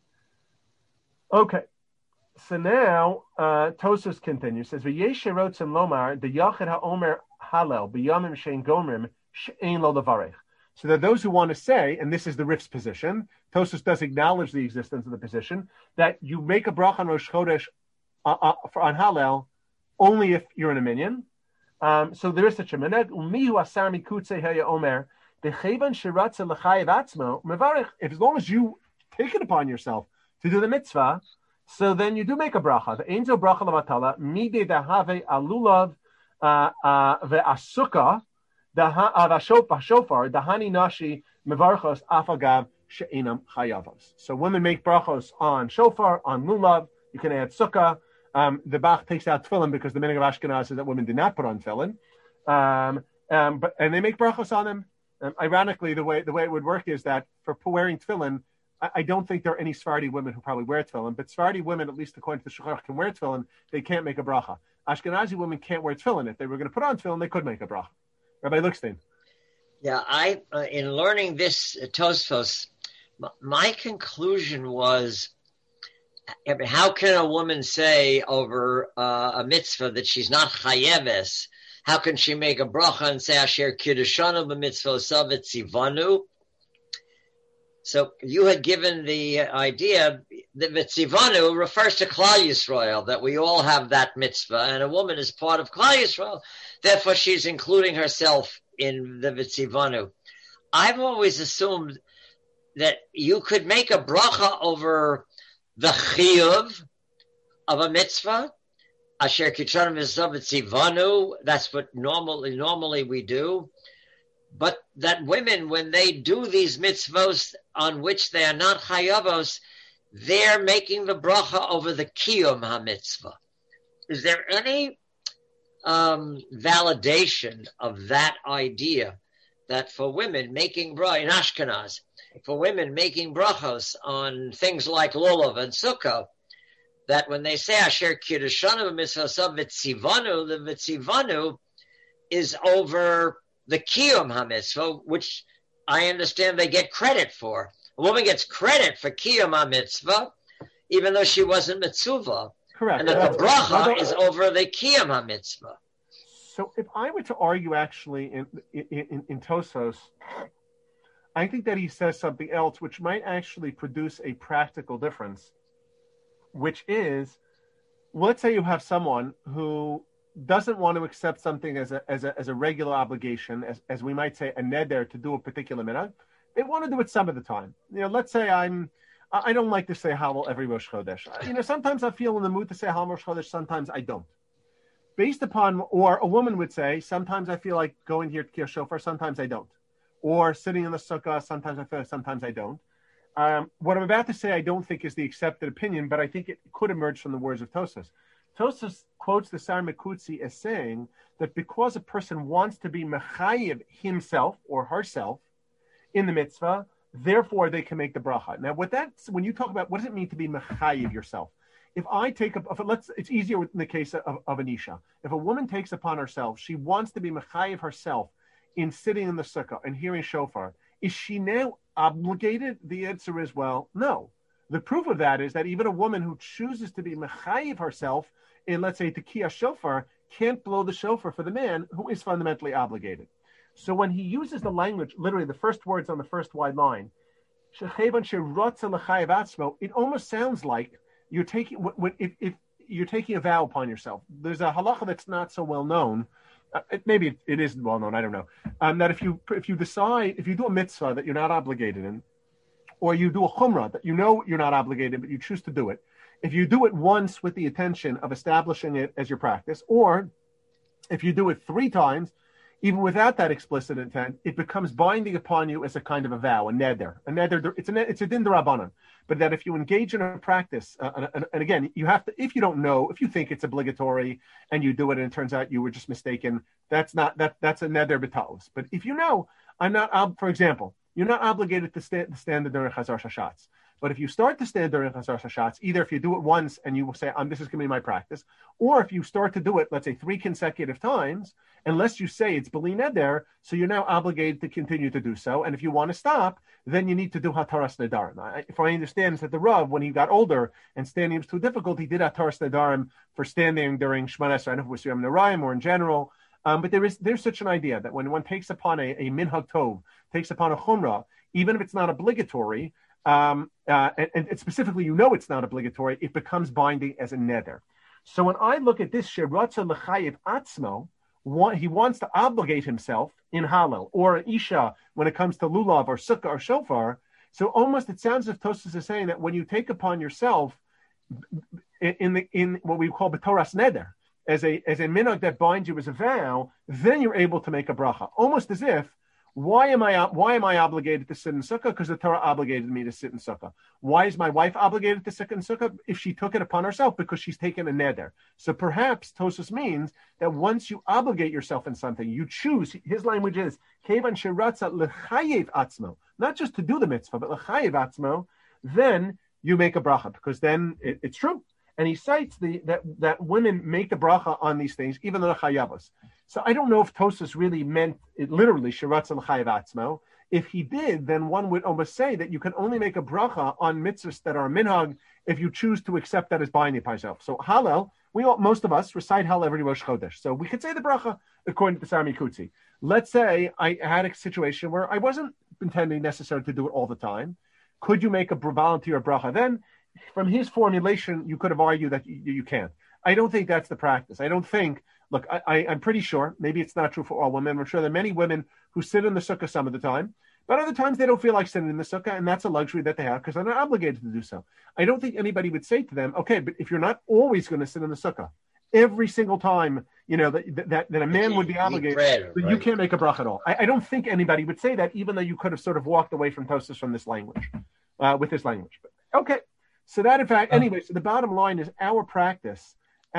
Okay. So now, Tosfos continues, says, V'yeshe rotzim lomar, the yachid ha'omer halel, b'yamim shein gomrim, shein lo levarech. So there are those who want to say, and this is the Rif's position, Tosfos does acknowledge the existence of the position, that you make a bracha on Rosh Chodesh on Hallel only if you're in a minyan. So there is such a minhag. Umihu asar mikutze haya omer, b'chevan shiratze l'chayev atzmo, mevarech. If as long as you take it upon yourself to do the mitzvah, so then you do make a bracha. The Einzo bracha levatala, mide dahave alulav ve'asuka, Shofar, Dahani Nashi, Mevarchos, Afagav, She'inam Chayavos. So women make brachos on shofar, on lulav. You can add sukkah. The Bach takes out tefillin because the minhag of Ashkenaz is that women do not put on tefillin. And they make brachos on them. Ironically, the way it would work is that for wearing tefillin, I don't think there are any Sephardi women who probably wear tefillin, but Sephardi women, at least according to the Shulchan Aruch, can wear tefillin. They can't make a bracha. Ashkenazi women can't wear tefillin. If they were going to put on tefillin, they could make a bracha. Rabbi Lickstein. Yeah, in learning this Tosfos, my conclusion was, how can a woman say over a mitzvah that she's not chayeves? How can she make a bracha and say asher kiddushanu b'mitzvah savet tzivanu? So you had given the idea that tzivanu refers to Klal Yisrael, that we all have that mitzvah, and a woman is part of Klal Yisrael. Therefore, she's including herself in the Vitzivanu. I've always assumed that you could make a bracha over the chiyuv of a mitzvah. Asher kitron Vitzivanu. That's what normally we do. But that women, when they do these mitzvos on which they are not chayavos, they're making the bracha over the kiyum ha-mitzvah. Is there any validation of that idea that for women making bracha in Ashkenaz, for women making brachos on things like lulav and sukkah, that when they say asher kiddushanu b'mitzvah v'tzivanu, the v'tzivanu is over the kiyum ha-mitzvah, which I understand they get credit for. A woman gets credit for kiyum ha-mitzvah, even though she wasn't mitzvah. Correct. And that the bracha is over the kiyum ha-mitzvah. So if I were to argue actually in Tosfos, I think that he says something else which might actually produce a practical difference, which is, let's say you have someone who doesn't want to accept something as a regular obligation, as we might say a neder to do a particular minhag. They want to do it some of the time. Let's say I don't like to say Hallel every Rosh Chodesh. Sometimes I feel in the mood to say Hallel Rosh Chodesh, sometimes I don't. Based upon, or a woman would say, sometimes I feel like going here to Kiyah Shofar, sometimes I don't. Or sitting in the sukkah, sometimes I feel like, sometimes I don't. What I'm about to say I don't think is the accepted opinion, but I think it could emerge from the words of Tosfos. Tosfos quotes the Sar Mekutzi as saying that because a person wants to be mechayiv himself or herself in the mitzvah, therefore they can make the bracha. Now, when you talk about what does it mean to be mechayiv yourself? If I take it's easier in the case of an isha. If a woman takes upon herself, she wants to be mechayiv herself in sitting in the sukkah and hearing shofar. Is she now obligated? The answer is, well, no. The proof of that is that even a woman who chooses to be mechayiv herself in, let's say, Tekiyah Shofar, can't blow the shofar for the man who is fundamentally obligated. So when he uses the language, literally the first words on the first wide line, it almost sounds like you're taking if you're taking a vow upon yourself. There's a halacha that's not so well known. Maybe it isn't well known. I don't know. That if you do a mitzvah that you're not obligated in, or you do a chumrah that you know you're not obligated but you choose to do it, if you do it once with the intention of establishing it as your practice, or if you do it 3 times, even without that explicit intent, it becomes binding upon you as a kind of a vow, a neder. A neder, it's a din d'Rabbanan. But that if you engage in a practice, and again, you have to, if you don't know, if you think it's obligatory and you do it and it turns out you were just mistaken, that's a neder b'talus. But if you know, for example, you're not obligated to stand during Chazar Shashatz. But if you start to stand during Chazar Shashatz, either if you do it once and you will say, this is going to be my practice, or if you start to do it, let's say 3 consecutive times, unless you say it's B'li Neder, so you're now obligated to continue to do so. And if you want to stop, then you need to do Hataras Nedarim. If I understand that the Rav, when he got older and standing was too difficult, he did Hataras Nedarim for standing during Shemana Esrei, I don't know if it was Yom Naraim or in general. But there's such an idea that when one takes upon a minhag tov, takes upon a chumrah, even if it's not obligatory, and specifically it's not obligatory, it becomes binding as a neder. So when I look at this, sheratza l'chayev atzmo, he wants to obligate himself in Hallel, or Isha when it comes to lulav or sukkah or shofar. So almost it sounds as if Tosfos is saying that when you take upon yourself in what we call b'toras neder, as a minhag that binds you as a vow, then you're able to make a bracha. Almost as if, why am I obligated to sit in sukkah? Because the Torah obligated me to sit in sukkah. Why is my wife obligated to sit in sukkah? If she took it upon herself, because she's taken a neder. So perhaps Tosfos means that once you obligate yourself in something, you choose. His language is kevan sheratza lechayev atzmo, not just to do the mitzvah, but lechayev atzmo. Then you make a bracha, because then it's true. And he cites that women make the bracha on these things, even though they're chayavos. So I don't know if Tosfos really meant it literally, shiratz l'chayev atzmo. If he did, then one would almost say that you can only make a bracha on mitzvahs that are minhag if you choose to accept that as binding upon yourself. So Hallel, most of us recite Hallel every Rosh Chodesh. So we could say the bracha according to the Sar Mikutzi. Let's say I had a situation where I wasn't intending necessarily to do it all the time. Could you make a volunteer bracha then? From his formulation, you could have argued that you can't. I don't think that's the practice. I don't think, look, I'm pretty sure, maybe it's not true for all women. I'm sure there are many women who sit in the sukkah some of the time, but other times they don't feel like sitting in the sukkah, and that's a luxury that they have because they're not obligated to do so. I don't think anybody would say to them, okay, but if you're not always going to sit in the sukkah, every single time, that a man would be obligated, bread, right? You can't make a bracha at all. I don't think anybody would say that, even though you could have sort of walked away from Tosfos from this language, with this language. But, okay. So that, in fact, anyway, so the bottom line is our practice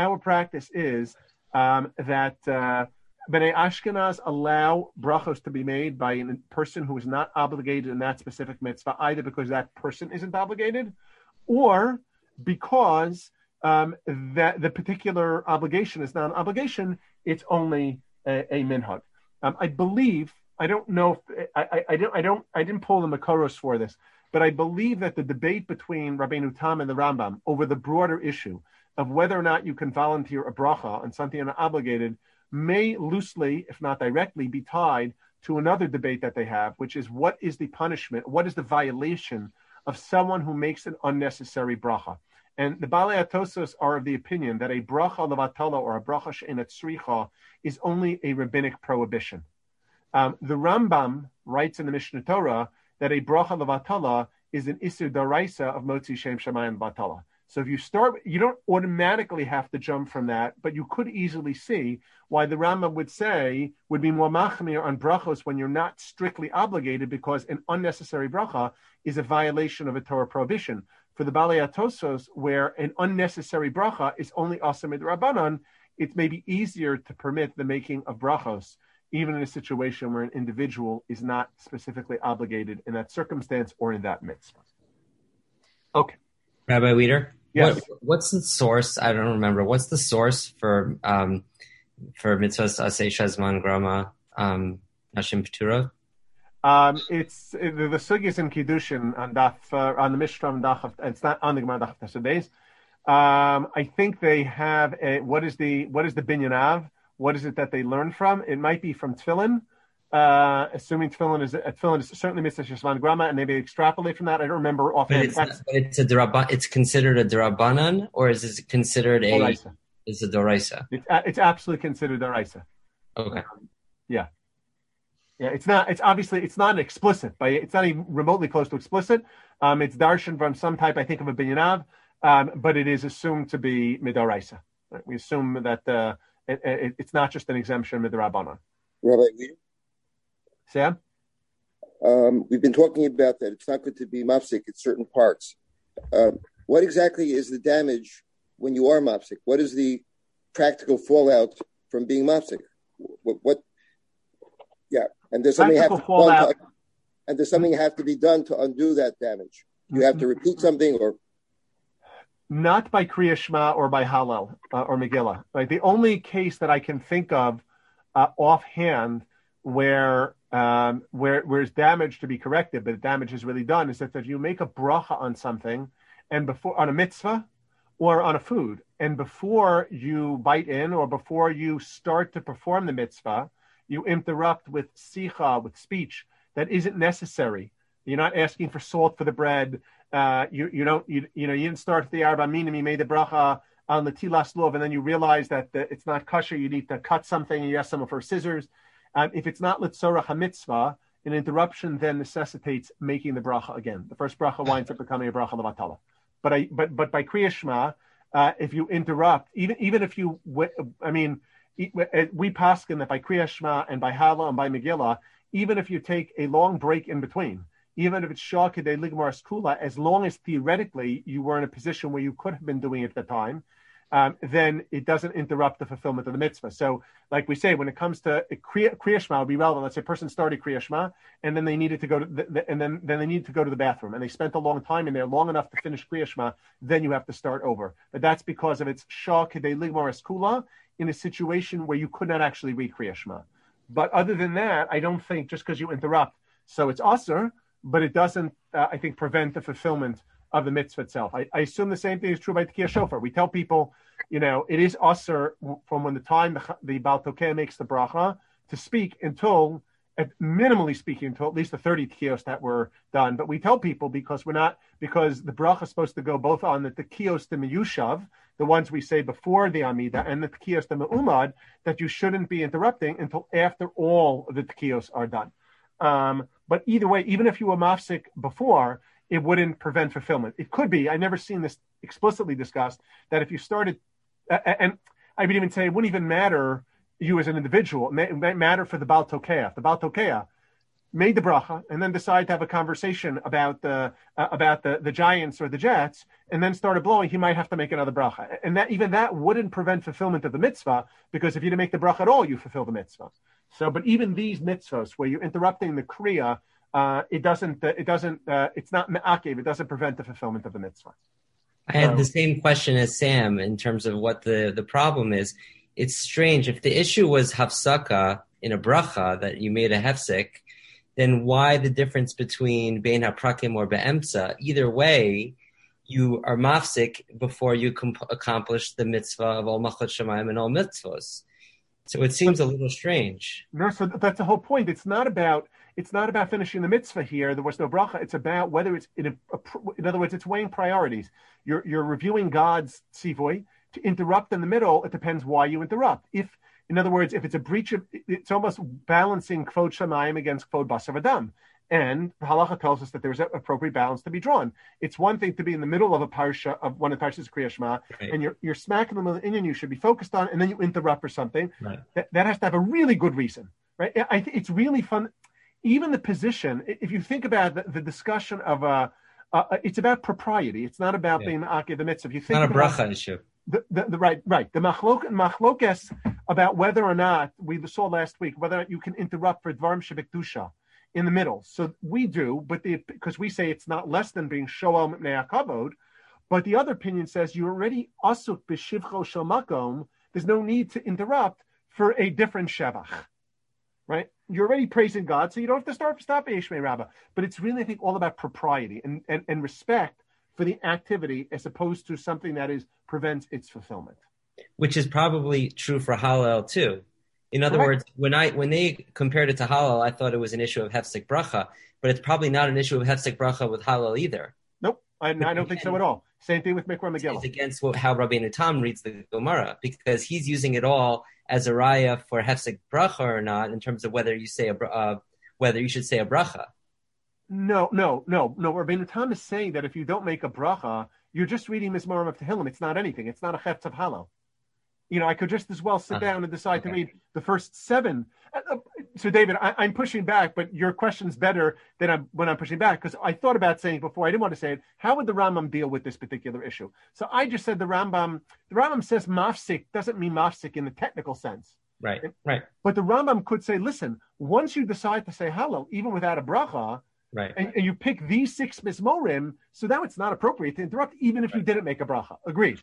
is that Bnei Ashkenaz allow brachos to be made by a person who is not obligated in that specific mitzvah, either because that person isn't obligated or because that the particular obligation is not an obligation, it's only a minhag. I believe, I don't know if, I didn't pull the Makoros for this, but I believe that the debate between Rabbeinu Tam and the Rambam over the broader issue of whether or not you can volunteer a bracha on something you're not obligated may loosely, if not directly, be tied to another debate that they have, which is what is the punishment, what is the violation of someone who makes an unnecessary bracha. And the Balei Tosfos are of the opinion that a bracha levatala or a bracha she'ena tzricha is only a rabbinic prohibition. The Rambam writes in the Mishnah Torah that a bracha levatala is an isur daraisa of motzi shem shamayim batala. So if you start, you don't automatically have to jump from that, but you could easily see why the Rambam would be more machmir on brachos when you're not strictly obligated, because an unnecessary bracha is a violation of a Torah prohibition. For the Balei Tosfos, where an unnecessary bracha is only asur midrabanan, it may be easier to permit the making of brachos, even in a situation where an individual is not specifically obligated in that circumstance or in that mitzvah. Okay. Rabbi Weider? Yes. What's the source? I don't remember. What's the source for mitzvahs aseh shazman grama nashim p'tura? It's the sugyas in Kiddushin on the Mishnah Daf. It's not on the Gemara Daf Days. I think they have what is the binyan av? What is it that they learn from? It might be from tefillin. Assuming tefillin is certainly mitzvah shesman grama, and maybe extrapolate from that. I don't remember offhand. But it's considered a derabanan, or is it considered doraisa? It's a doraisa. It's absolutely considered doraisa. Okay. Yeah. It's not. It's obviously it's not explicit, but it's not even remotely close to explicit. It's darshan from some type, I think, of a binyan av, but it is assumed to be midoraisa. Right? We assume that it's not just an exemption midorabanan. Rabbi Weir? Sam? We've been talking about that. It's not good to be mafsik at certain parts. What exactly is the damage when you are mafsik? What is the practical fallout from being mafsik? What? Yeah, and there's something have to be done to undo that damage. You have to repeat something, or not by Kriya Shema or by Hallel or Megillah. Right? The only case that I can think of offhand where there's damage to be corrected, but the damage is really done, is that if you make a bracha on something, and before on a mitzvah or on a food, and before you bite in or before you start to perform the mitzvah, you interrupt with sicha, with speech that isn't necessary. You're not asking for salt for the bread. You didn't start the arba minim. You made the bracha on the tilas lov, and then you realize that it's not kosher. You need to cut something. And you ask someone for scissors. If it's not litzorach hamitzvah, an interruption then necessitates making the bracha again. The first bracha winds up becoming a bracha levatala. But by Kriya Shema, if you interrupt, even if you, we paskin that by Kriya Shema and by Hallel and by Megillah, even if you take a long break in between, even if it's Shah Kedei Ligmar Skula, as long as theoretically you were in a position where you could have been doing it at the time, then it doesn't interrupt the fulfillment of the mitzvah. So, like we say, when it comes to Kriya Shema, would be relevant. Let's say a person started Kriya Shema, and then they needed to go to then they needed to go to the bathroom, and they spent a long time in there, long enough to finish Kriya Shema. Then you have to start over. But that's because of its Shah Kedei Ligmar Skula in a situation where you could not actually read Kriya Shema. But other than that, I don't think just because you interrupt, so it's asur, but it doesn't, I think, prevent the fulfillment of the mitzvah itself. I assume the same thing is true by Tekiah Shofar. We tell people, it is asur from when the time the Baal Tokeh makes the bracha to speak until, minimally speaking, until at least the 30 Tekiyos that were done. But we tell people because the bracha is supposed to go both on the Tekiyos de Meyushav, the ones we say before the Amida, and the Tekiyos de Me'umad, that you shouldn't be interrupting until after all the Tekiyos are done. But either way, even if you were mafsik before, it wouldn't prevent fulfillment. It could be, I've never seen this explicitly discussed, that if you started, and I would even say it wouldn't even matter you as an individual, it might matter for the Baal Tokeah. The Baal Tokeah made the bracha and then decided to have a conversation about the Giants or the Jets, and then started blowing, he might have to make another bracha. And that wouldn't prevent fulfillment of the mitzvah, because if you didn't make the bracha at all, you fulfill the mitzvah. So, but even these mitzvahs where you're interrupting the kriya, it's not me'akev, it doesn't prevent the fulfillment of the mitzvah. I had the same question as Sam in terms of what the problem is. It's strange. If the issue was hafsaka in a bracha, that you made a hefsek, then why the difference between bein haprakim or be'emtza? Either way, you are mafsik before you accomplish the mitzvah of all machot shamayim and all mitzvos. So it seems a little strange. No, so that's the whole point. It's not about finishing the mitzvah here. There was no bracha. It's about whether it's in other words, it's weighing priorities. You're reviewing God's tzivoy. To interrupt in the middle, it depends why you interrupt. In other words, if it's a breach of, it's almost balancing kvod shamayim against kvod basar v'dam. And the halacha tells us that there's an appropriate balance to be drawn. It's one thing to be in the middle of a parsha, of one of the parshas of Kriya Shema, right, and you're smacking them with the inyan you should be focused on, and then you interrupt or something. Right. That has to have a really good reason, right? I think it's really fun. Even the position, if you think about the discussion of it's about propriety. It's not about being ma'akev the mitzvah. If you think not a bracha issue. The right. The machlokes about whether or not, we saw last week, whether or not you can interrupt for dvarim shebekdusha in the middle. So we do, but because we say it's not less than being shoel mipnei hakavod. But the other opinion says you already asuk b'shivcho shel makom. There's no need to interrupt for a different shevach, right? You're already praising God, so you don't have to stop Yeshmei Rabbah. But it's really, I think, all about propriety and respect for the activity as opposed to something that prevents its fulfillment. Which is probably true for Hallel too. In other words, when they compared it to Hallel, I thought it was an issue of Hefsek Bracha, but it's probably not an issue of Hefsek Bracha with Hallel either. Nope, I don't think so at all. Same thing with Mikra Megillah. It's against how Rabbeinu Tam reads the Gemara, because he's using it all as a raya for Hefsek Bracha or not, in terms of whether you say whether you should say a bracha. No. Rabbeinu Tam is saying that if you don't make a bracha, you're just reading Mizmorim of Tehillim. It's not anything. It's not a Chetz of Hallel. I could just as well sit down and decide to read the first 7. So, David, I'm pushing back, but your question's better than when I'm pushing back, because I thought about saying it before. I didn't want to say it. How would the Rambam deal with this particular issue? So I just said the Rambam says mafsik doesn't mean mafsik in the technical sense. Right. But the Rambam could say, listen, once you decide to say Hallel, even without a bracha, right, and you pick these 6 Mizmorim, so now it's not appropriate to interrupt, even if you didn't make a bracha. Agreed.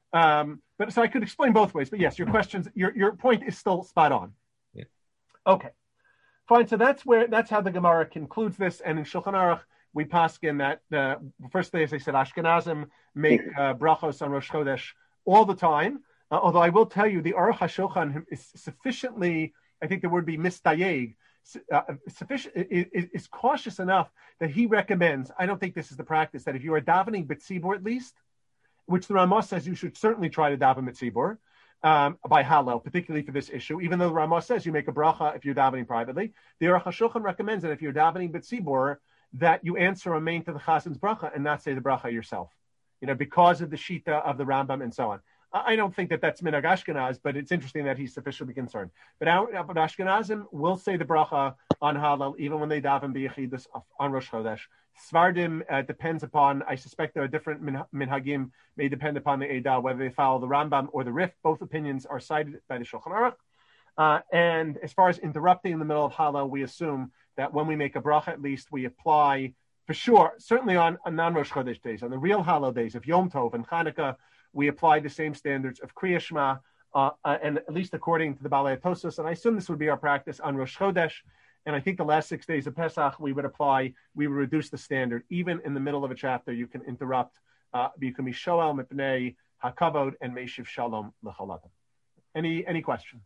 But so I could explain both ways. But yes, your point is still spot on. Yeah. Okay, fine. So that's how the Gemara concludes this. And in Shulchan Aruch, we paskin that first day, as I said, Ashkenazim make brachos on Rosh Chodesh all the time. Although I will tell you, the Aruch HaShulchan is sufficiently, I think the word be mistayeg, sufficient is cautious enough that he recommends. I don't think this is the practice, that if you are davening b'tzibur at least, which the Ramah says you should certainly try to daven mitzibur by Hallel, particularly for this issue, even though the Ramah says you make a bracha if you're davening privately. The Aruch HaShulchan recommends that if you're davening mitzibur, that you answer amen to the chasen's bracha and not say the bracha yourself, because of the shita of the Rambam and so on. I don't think that that's minhag Ashkenaz, but it's interesting that he's sufficiently concerned. But Ashkenazim will say the bracha on Hallel even when they daven b'yechidus on Rosh Chodesh. Svardim depends upon, I suspect there are different minhagim, may depend upon the Eidah, whether they follow the Rambam or the Rif. Both opinions are cited by the Shulchan Aruch. And as far as interrupting in the middle of Hallel, we assume that when we make a bracha, at least we apply, for sure, certainly on non-Rosh Chodesh days, on the real Hallel days of Yom Tov and Chanukah, we apply the same standards of Kriya Shema, and at least according to the Balei Tosos, and I assume this would be our practice on Rosh Chodesh. And I think the last 6 days of Pesach, we would reduce the standard. Even in the middle of a chapter, you can interrupt. You can be Shoel Mipnei HaKavod and Meishiv Shalom L'Chalatim. Any questions?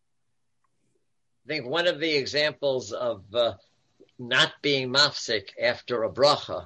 I think one of the examples of not being mafsik after a bracha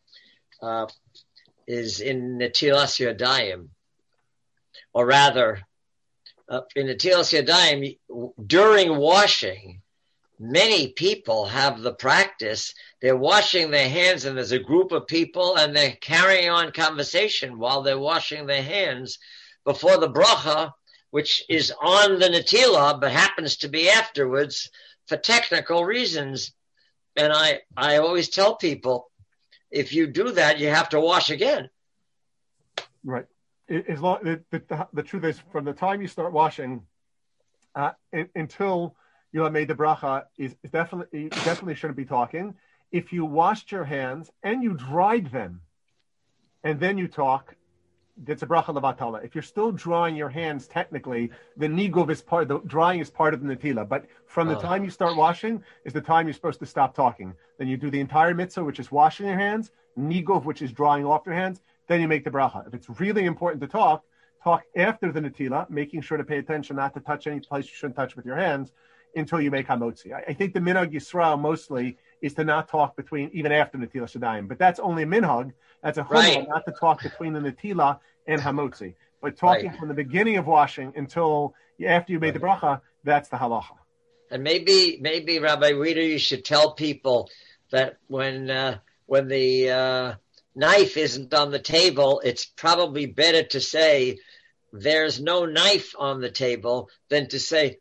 is in Netilas Yadayim, or rather, in Netilas Yadayim, during washing, many people have the practice, they're washing their hands and there's a group of people and they're carrying on conversation while they're washing their hands before the bracha, which is on the Netilah, but happens to be afterwards for technical reasons. And I always tell people, if you do that, you have to wash again. Right. As long, the truth is, from the time you start washing until you have made the bracha, you definitely shouldn't be talking. If you washed your hands and you dried them, and then you talk, that's a bracha levatala. If you're still drying your hands, technically, the niguv is the drying is part of the netila. But from the time you start washing is the time you're supposed to stop talking. Then you do the entire mitzvah, which is washing your hands, niguv, which is drying off your hands. Then you make the bracha. If it's really important to talk after the netila, making sure to pay attention not to touch any place you shouldn't touch with your hands until you make hamotzi. I think the minhag Yisrael mostly is to not talk between, even after Netila Shadayim. But that's only a minhag. That's a chumrah, not to talk between the Netila and hamotzi. But talking from the beginning of washing until after you made the bracha, that's the halacha. And maybe Rabbi Reeder, you should tell people that when the knife isn't on the table, it's probably better to say there's no knife on the table than to say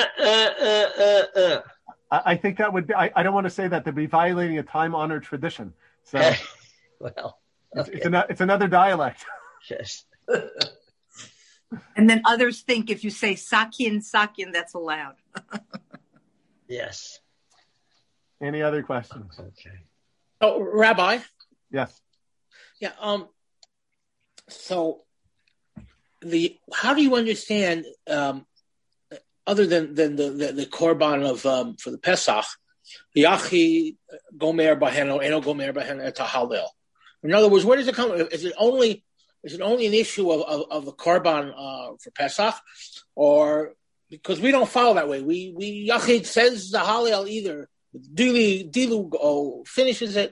I think that would be, I don't want to say that, they'd be violating a time-honored tradition. So well, okay. it's another dialect. Yes. And then others think if you say sakin, that's allowed. Yes. Any other questions? Okay. Oh, Rabbi? Yes. Yeah. So how do you understand, other than the korban of for the Pesach, Yachi Gomer Baheno, Eno Gomer Baheno et Hallel. In other words, where does it come? Is it only an issue of the korban for Pesach, or because we don't follow that way? We Yachid says the Hallel either Dilu finishes it.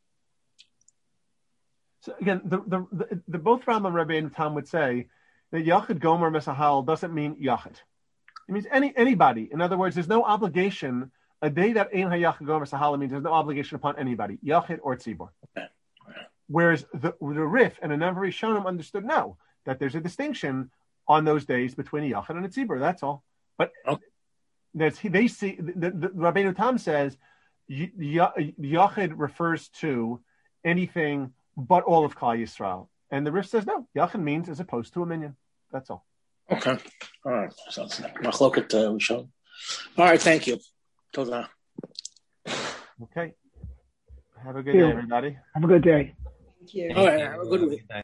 So again, the both Rambam and Rabbi Tam would say that Yachid Gomer Mesahal doesn't mean Yachid. It means anybody. In other words, there's no obligation. A day that Ein HaYachid Gomer Mesahal means there's no obligation upon anybody, Yachid or Tzibor. Okay. Whereas the Rif and a number of Rishonim understood that there's a distinction on those days between a Yachid and a Tzibor. That's all. But they see the Rabbeinu Tam says Yachid refers to anything but all of Klal Yisrael, and the Rif says no. Yachid means as opposed to a minyan. That's all. Okay. All right. So Machloket Rishon. All right. Thank you. Toda. Okay. Have a good day, everybody. Have a good day. Thank you. All right. Have a good week.